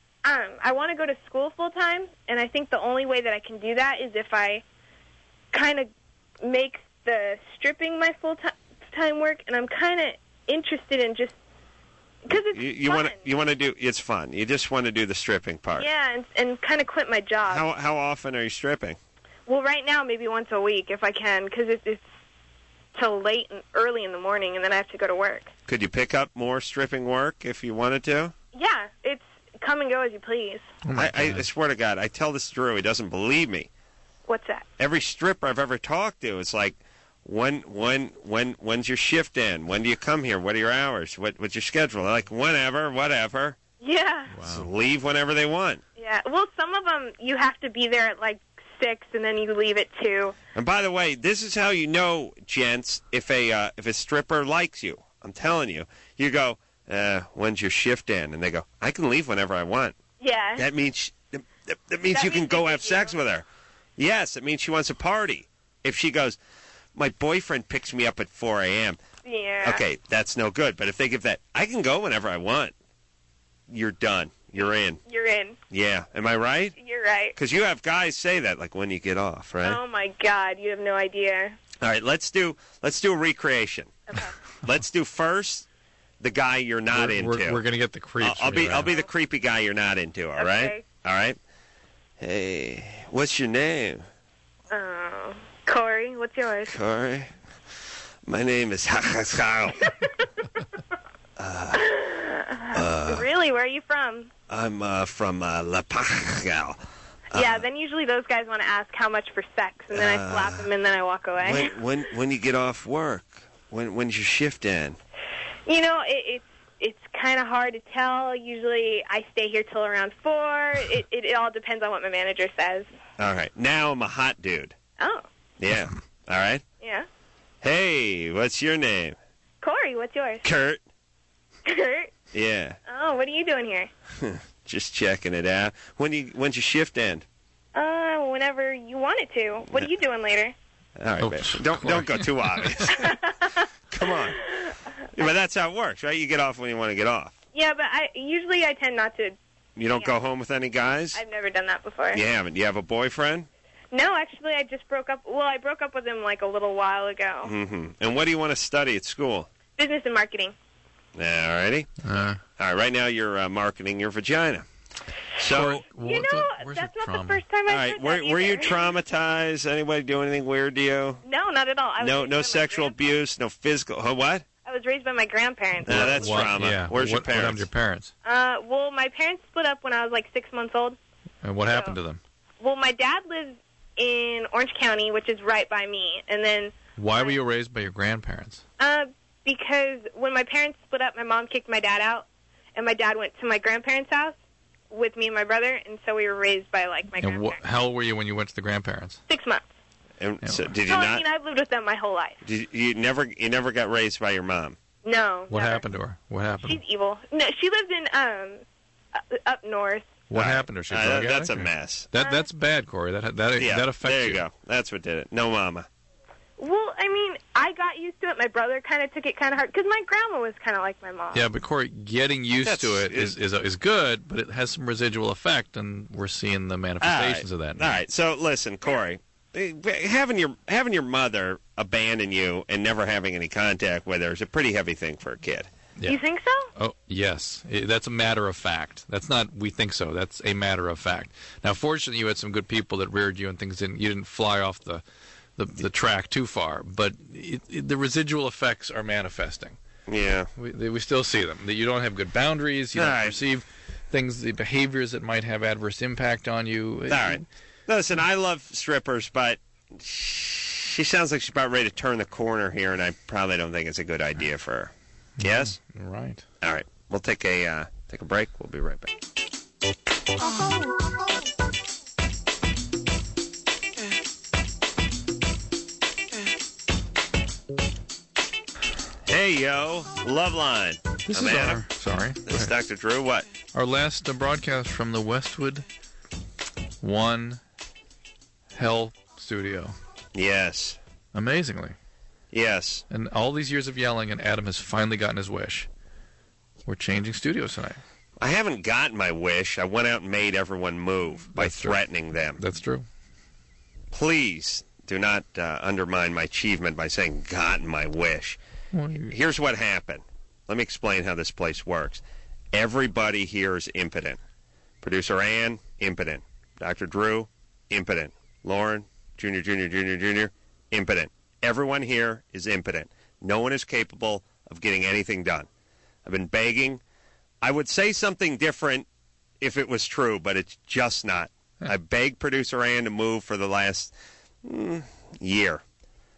I want to go to school full-time, and I think the only way that I can do that is if I kind of make the stripping my full-time work, and I'm kind of interested in just... Because it's fun. You want to do... It's fun. You just want to do the stripping part. Yeah, and kind of quit my job. How often are you stripping? Well, right now, maybe once a week if I can, because it's till late and early in the morning, and then I have to go to work. Could you pick up more stripping work if you wanted to? Yeah, it's come and go as you please. I swear to God, I tell this to Drew, he doesn't believe me. What's that? Every stripper I've ever talked to, it's like, when's your shift end? When do you come here? What are your hours? What's your schedule? They're like, whatever. Yeah. Wow. So leave whenever they want. Yeah. Well, some of them you have to be there at like 6, and then you leave at 2. And by the way, this is how you know, gents, if a stripper likes you. I'm telling you. You go, when's your shift end? And they go, I can leave whenever I want. Yeah. That means you can go have sex with her. Yes, it means she wants a party. If she goes, my boyfriend picks me up at 4 a.m. Yeah. Okay, that's no good. But if they give that, I can go whenever I want. You're done. You're in. You're in. Yeah. Am I right? You're right. Because you have guys say that, like when you get off, right? Oh my God, you have no idea. All right, let's do a recreation. Okay. Let's do first the guy you're not into. We're going to get the creeps. I'll be the creepy guy you're not into. All right. Okay. All right. Hey, what's your name? Corey, what's yours? Corey. My name is Really? Where are you from? I'm from La Paz. Yeah, then usually those guys want to ask how much for sex, and then I slap them, and then I walk away. When you get off work? When's your shift end? You know, it's kind of hard to tell. Usually I stay here till around 4. It all depends on what my manager says. All right. Now I'm a hot dude. Oh. Yeah. All right. Yeah. Hey, what's your name? Corey, what's yours? Kurt. Kurt? Yeah. Oh, what are you doing here? Just checking it out. When's your shift end? Whenever you want it to. What are you doing later? All right, man. Don't go too obvious. Come on. Yeah, but that's how it works, right? You get off when you want to get off. Yeah, but I tend not to. You don't go home with any guys? I've never done that before. You haven't. You have a boyfriend? No, actually, I just broke up. Well, I broke up with him like a little while ago. Mm-hmm. And what do you want to study at school? Business and marketing. All righty. All right, right now you're marketing your vagina. So, you know, that's not the first time I've heard that were you either. traumatized? Anybody do anything weird to you? No, not at all. I was raised No by sexual abuse, no physical. What? I was raised by my grandparents. No, that's trauma. Yeah. Where's your What happened to parents? your parents? Well, my parents split up when I was like 6 months old. And what happened to them? Well, my dad lives in Orange County, which is right by me, and then Why were you raised by your grandparents? because when my parents split up, my mom kicked my dad out, and my dad went to my grandparents' house with me and my brother, and so we were raised by like my grandparents. How old were you when you went to the grandparents? 6 months. And so did you So, not? I mean, I've lived with them my whole life. You never got raised by your mom? No. What never. happened to her? What happened? She's evil. No, she lives in up north. What happened to her? She a drug that's a addict, or- mess. That's bad, Corey. That Yeah, affects there you. you go. That's what did it. No mama. Well, I mean, I got used to it. My brother kind of took it kind of hard because my grandma was kind of like my mom. Yeah, but Corey, getting used to it is good, but it has some residual effect, and we're seeing the manifestations of that. All right. So listen, Corey, having your mother abandon you and never having any contact with her is a pretty heavy thing for a kid. Yeah. You think so? Oh, yes. That's a matter of fact. That's not we think so. That's a matter of fact. Now, fortunately, you had some good people that reared you and things didn't. You didn't fly off the track too far, but the residual effects are manifesting. Yeah. We still see them. That you don't have good boundaries. You don't All right. perceive things, the behaviors that might have adverse impact on you. All right. Listen, I love strippers, but she sounds like she's about ready to turn the corner here, and I probably don't think it's a good idea for her. Yes? Right. All right. We'll take a break. We'll be right back. Hey, yo. Loveline. This I'm is Adam. Sorry. This is Dr. Drew. What? Our last broadcast from the Westwood One Hell Studio. Yes. Amazingly. Yes. And all these years of yelling, and Adam has finally gotten his wish. We're changing studios tonight. I haven't gotten my wish. I went out and made everyone move by threatening them. That's true. Please do not undermine my achievement by saying gotten my wish. Here's what happened. Let me explain how this place works. Everybody here is impotent. Producer Ann, impotent. Dr. Drew, impotent. Lauren, Junior, impotent. Everyone here is impotent. No one is capable of getting anything done. I've been begging. I would say something different if it was true, but it's just not. I begged Producer Ann to move for the last year.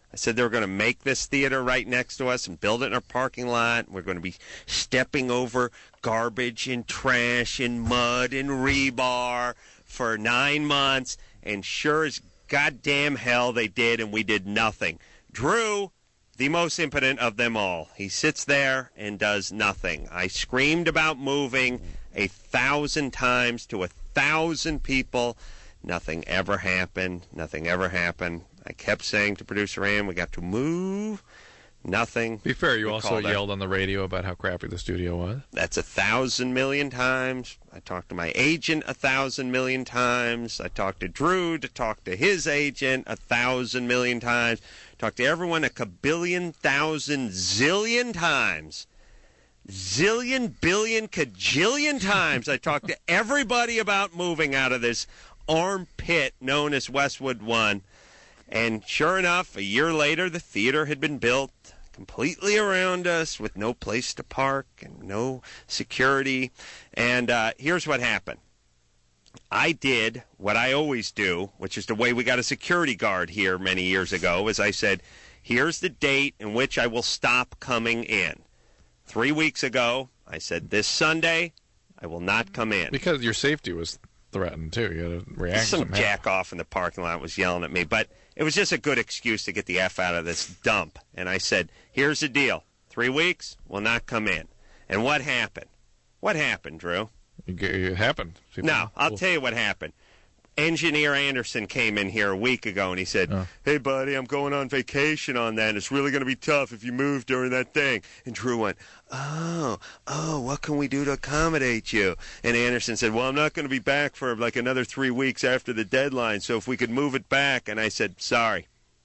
I said they were going to make this theater right next to us and build it in our parking lot. We're going to be stepping over garbage and trash and mud and rebar for 9 months. And sure as goddamn hell they did, and we did nothing. Drew, the most impotent of them all. He sits there and does nothing. I screamed about moving 1,000 times to 1,000 people. Nothing ever happened. Nothing ever happened. I kept saying to producer Ann, we got to move. Nothing. Be fair, you also yelled on the radio about how crappy the studio was. That's 1,000 million times. I talked to my agent 1,000 million times. I talked to Drew to talk to his agent 1,000 million times. Talked to everyone a kabillion, thousand, zillion times. Zillion, billion, kajillion times. I talked to everybody about moving out of this armpit known as Westwood One. And sure enough, a year later, the theater had been built completely around us with no place to park and no security. And here's what happened. I did what I always do, which is the way we got a security guard here many years ago, is I said, here's the date in which I will stop coming in. 3 weeks ago, I said, this Sunday, I will not come in. Because your safety was threatened, too. You had to react. Some jack-off in the parking lot was yelling at me, but it was just a good excuse to get the F out of this dump. And I said, here's the deal. 3 weeks, will not come in. And what happened? What happened, Drew? It happened. No, I'll tell you what happened. Engineer Anderson came in here a week ago, and he said, hey, buddy, I'm going on vacation on that, and it's really going to be tough if you move during that thing. And Drew went, oh, what can we do to accommodate you? And Anderson said, well, I'm not going to be back for like another 3 weeks after the deadline, so if we could move it back. And I said, sorry.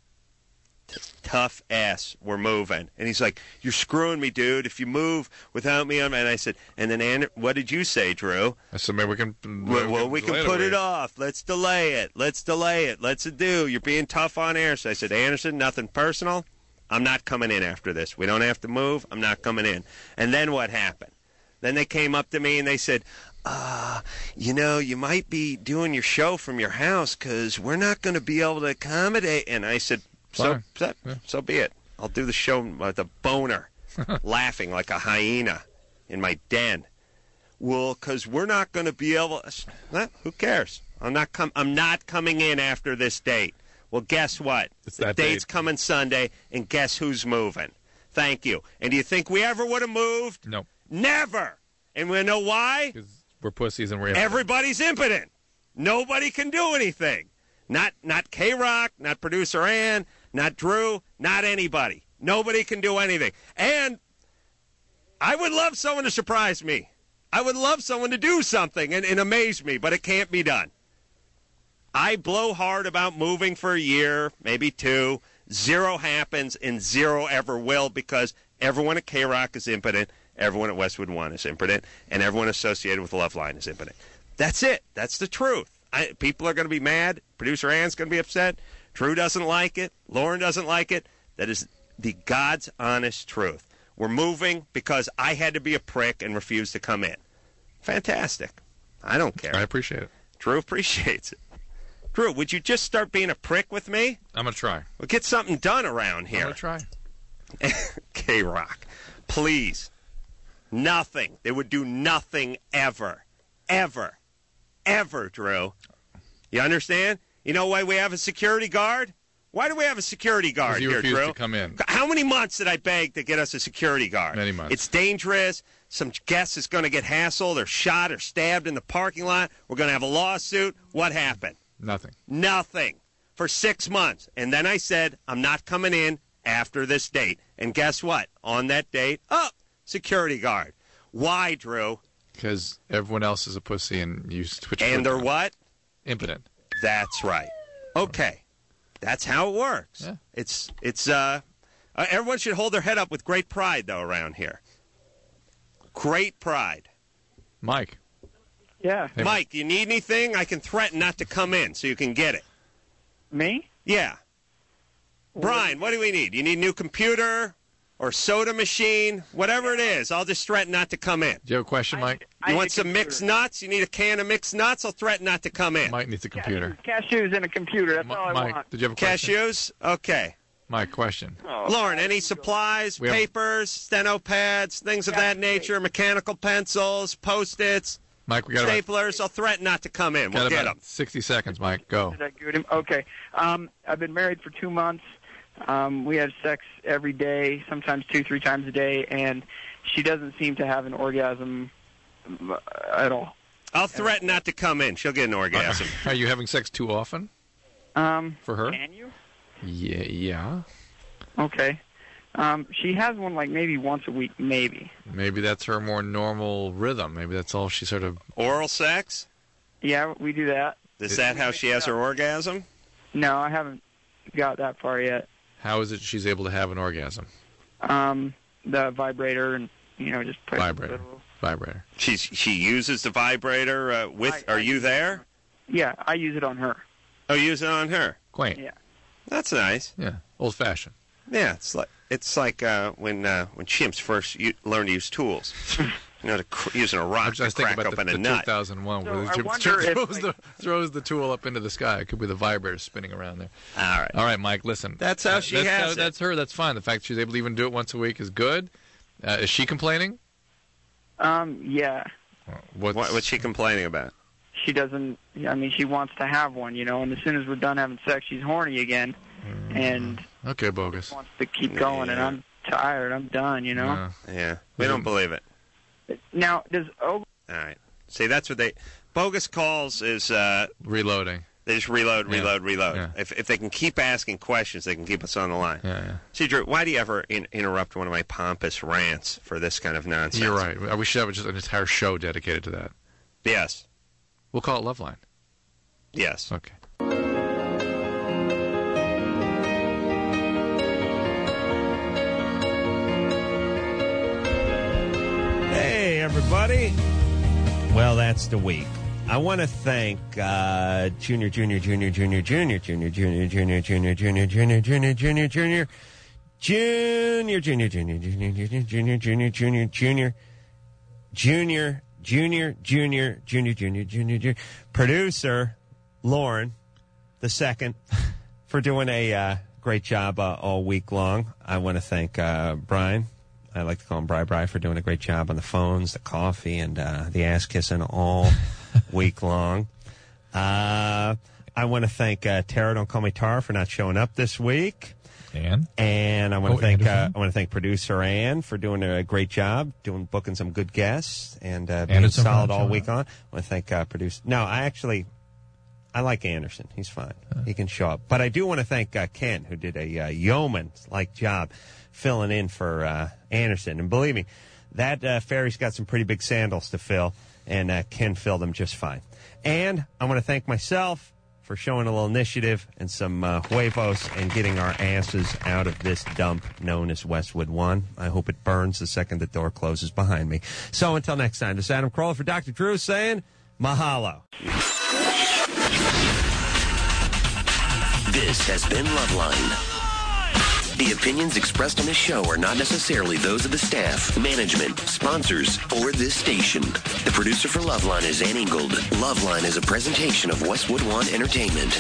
Tough ass, we're moving. And he's like, you're screwing me, dude. If you move without me, and I said, and then what did you say, Drew? I said, maybe we can. We can put it off. Let's delay it. Let's do. You're being tough on air. So I said, Anderson, nothing personal. I'm not coming in after this. We don't have to move. I'm not coming in. And then what happened? Then they came up to me and they said, you might be doing your show from your house because we're not going to be able to accommodate. And I said, so be it. I'll do the show with a boner, laughing like a hyena in my den. Well, because we're not going to be able. Who cares? I'm not coming in after this date. Well, guess what? The date's coming Sunday, and guess who's moving? Thank you. And do you think we ever would have moved? No. Never. And we know why? Because we're pussies and we're impotent. Everybody's impotent. Nobody can do anything. Not K-Rock, not producer Ann, not Drew, not anybody. Nobody can do anything. And I would love someone to surprise me. I would love someone to do something and amaze me, but it can't be done. I blow hard about moving for a year, maybe 2. 0 happens and 0 ever will because everyone at K-Rock is impotent, everyone at Westwood One is impotent, and everyone associated with Loveline is impotent. That's it. That's the truth. People are going to be mad. Producer Ann's going to be upset. Drew doesn't like it. Lauren doesn't like it. That is the God's honest truth. We're moving because I had to be a prick and refuse to come in. Fantastic. I don't care. I appreciate it. Drew appreciates it. Drew, would you just start being a prick with me? I'm going to try. We'll get something done around here. I'm going to try. K-Rock, please. Nothing. They would do nothing ever. Ever. Ever, Drew. You understand? You know why we have a security guard? Why do we have a security guard here, Drew? Because you refused to come in. How many months did I beg to get us a security guard? Many months. It's dangerous. Some guest is going to get hassled or shot or stabbed in the parking lot. We're going to have a lawsuit. What happened? Nothing. Nothing. For 6 months. And then I said, I'm not coming in after this date. And guess what? On that date, security guard. Why, Drew? Because everyone else is a pussy and you switch. And they're what? Impotent. That's right. Okay. That's how it works. Yeah. It's everyone should hold their head up with great pride, though, around here. Great pride. Mike. Yeah. Hey, Mike, you need anything? I can threaten not to come in so you can get it. Me? Yeah. Brian, what do we need? You need a new computer or soda machine? Whatever it is, I'll just threaten not to come in. Do you have a question, Mike? You want some mixed nuts? You need a can of mixed nuts? I'll threaten not to come in. Mike needs a computer. Cashews and a computer. That's all I Mike, want. did you have a question? Cashews? Okay. Mike, question. Lauren, any supplies, papers, steno pads, things of that nature, mechanical pencils, Post-its, Mike, we got staplers? I'll threaten not to come in. We'll get them. 60 seconds, Mike. Go. Did I get him? Okay. I've been married for 2 months. We have sex every day, sometimes 2-3 times a day, and she doesn't seem to have an orgasm at all. I'll threaten not to come in. She'll get an orgasm. Are you having sex too often? For her? Can you? Yeah. Okay. She has one like maybe once a week, maybe. Maybe that's her more normal rhythm. Maybe that's all she sort of... Oral sex? Yeah, we do that. Is that how she has her orgasm? No, I haven't got that far yet. How is it she's able to have an orgasm? The vibrator and, just put Vibrator. She uses the vibrator are you there? Yeah, I use it on her. Oh, you use it on her? Quaint. Yeah. That's nice. Yeah, old-fashioned. Yeah, it's like when chimps first learn to use tools. Using a rock to crack open a nut. 2001, where the chimp throws the tool up into the sky. It could be the vibrator spinning around there. All right, Mike. Listen. That's how she has it. That's her. That's fine. The fact that she's able to even do it once a week is good. Is she complaining? Yeah. What's she complaining about? She doesn't. I mean, she wants to have one, and as soon as we're done having sex, she's horny again, and okay, bogus. Wants to keep going, and I'm tired. I'm done, Yeah, we don't believe it. Now, does All right. See, that's what bogus calls is reloading. They just reload. Yeah. If they can keep asking questions, they can keep us on the line. Yeah. See, Drew, why do you ever interrupt one of my pompous rants for this kind of nonsense? You're right. We should have just an entire show dedicated to that. Yes. We'll call it Loveline. Yes. Okay. Hey, everybody. Well, that's the week. I want to thank Junior, producer Lauren the second for doing a great job all week long. I want to thank Brian. I like to call him Bri, for doing a great job on the phones, the coffee, and the ass kissing all week long. I want to thank Tara, don't call me Tara, for not showing up this week. And I want to thank producer Ann for doing a great job, booking some good guests and being solid all week on. I want to thank producer. No, I like Anderson. He's fine. He can show up. But I do want to thank Ken, who did a yeoman-like job filling in for Anderson. And believe me, that ferry's got some pretty big sandals to fill, and Ken filled them just fine. And I want to thank myself for showing a little initiative and some huevos and getting our asses out of this dump known as Westwood One. I hope it burns the second the door closes behind me. So until next time, this is Adam Carolla for Dr. Drew saying mahalo. This has been Loveline. The opinions expressed on this show are not necessarily those of the staff, management, sponsors, or this station. The producer for Loveline is Ann Ingold. Loveline is a presentation of Westwood One Entertainment.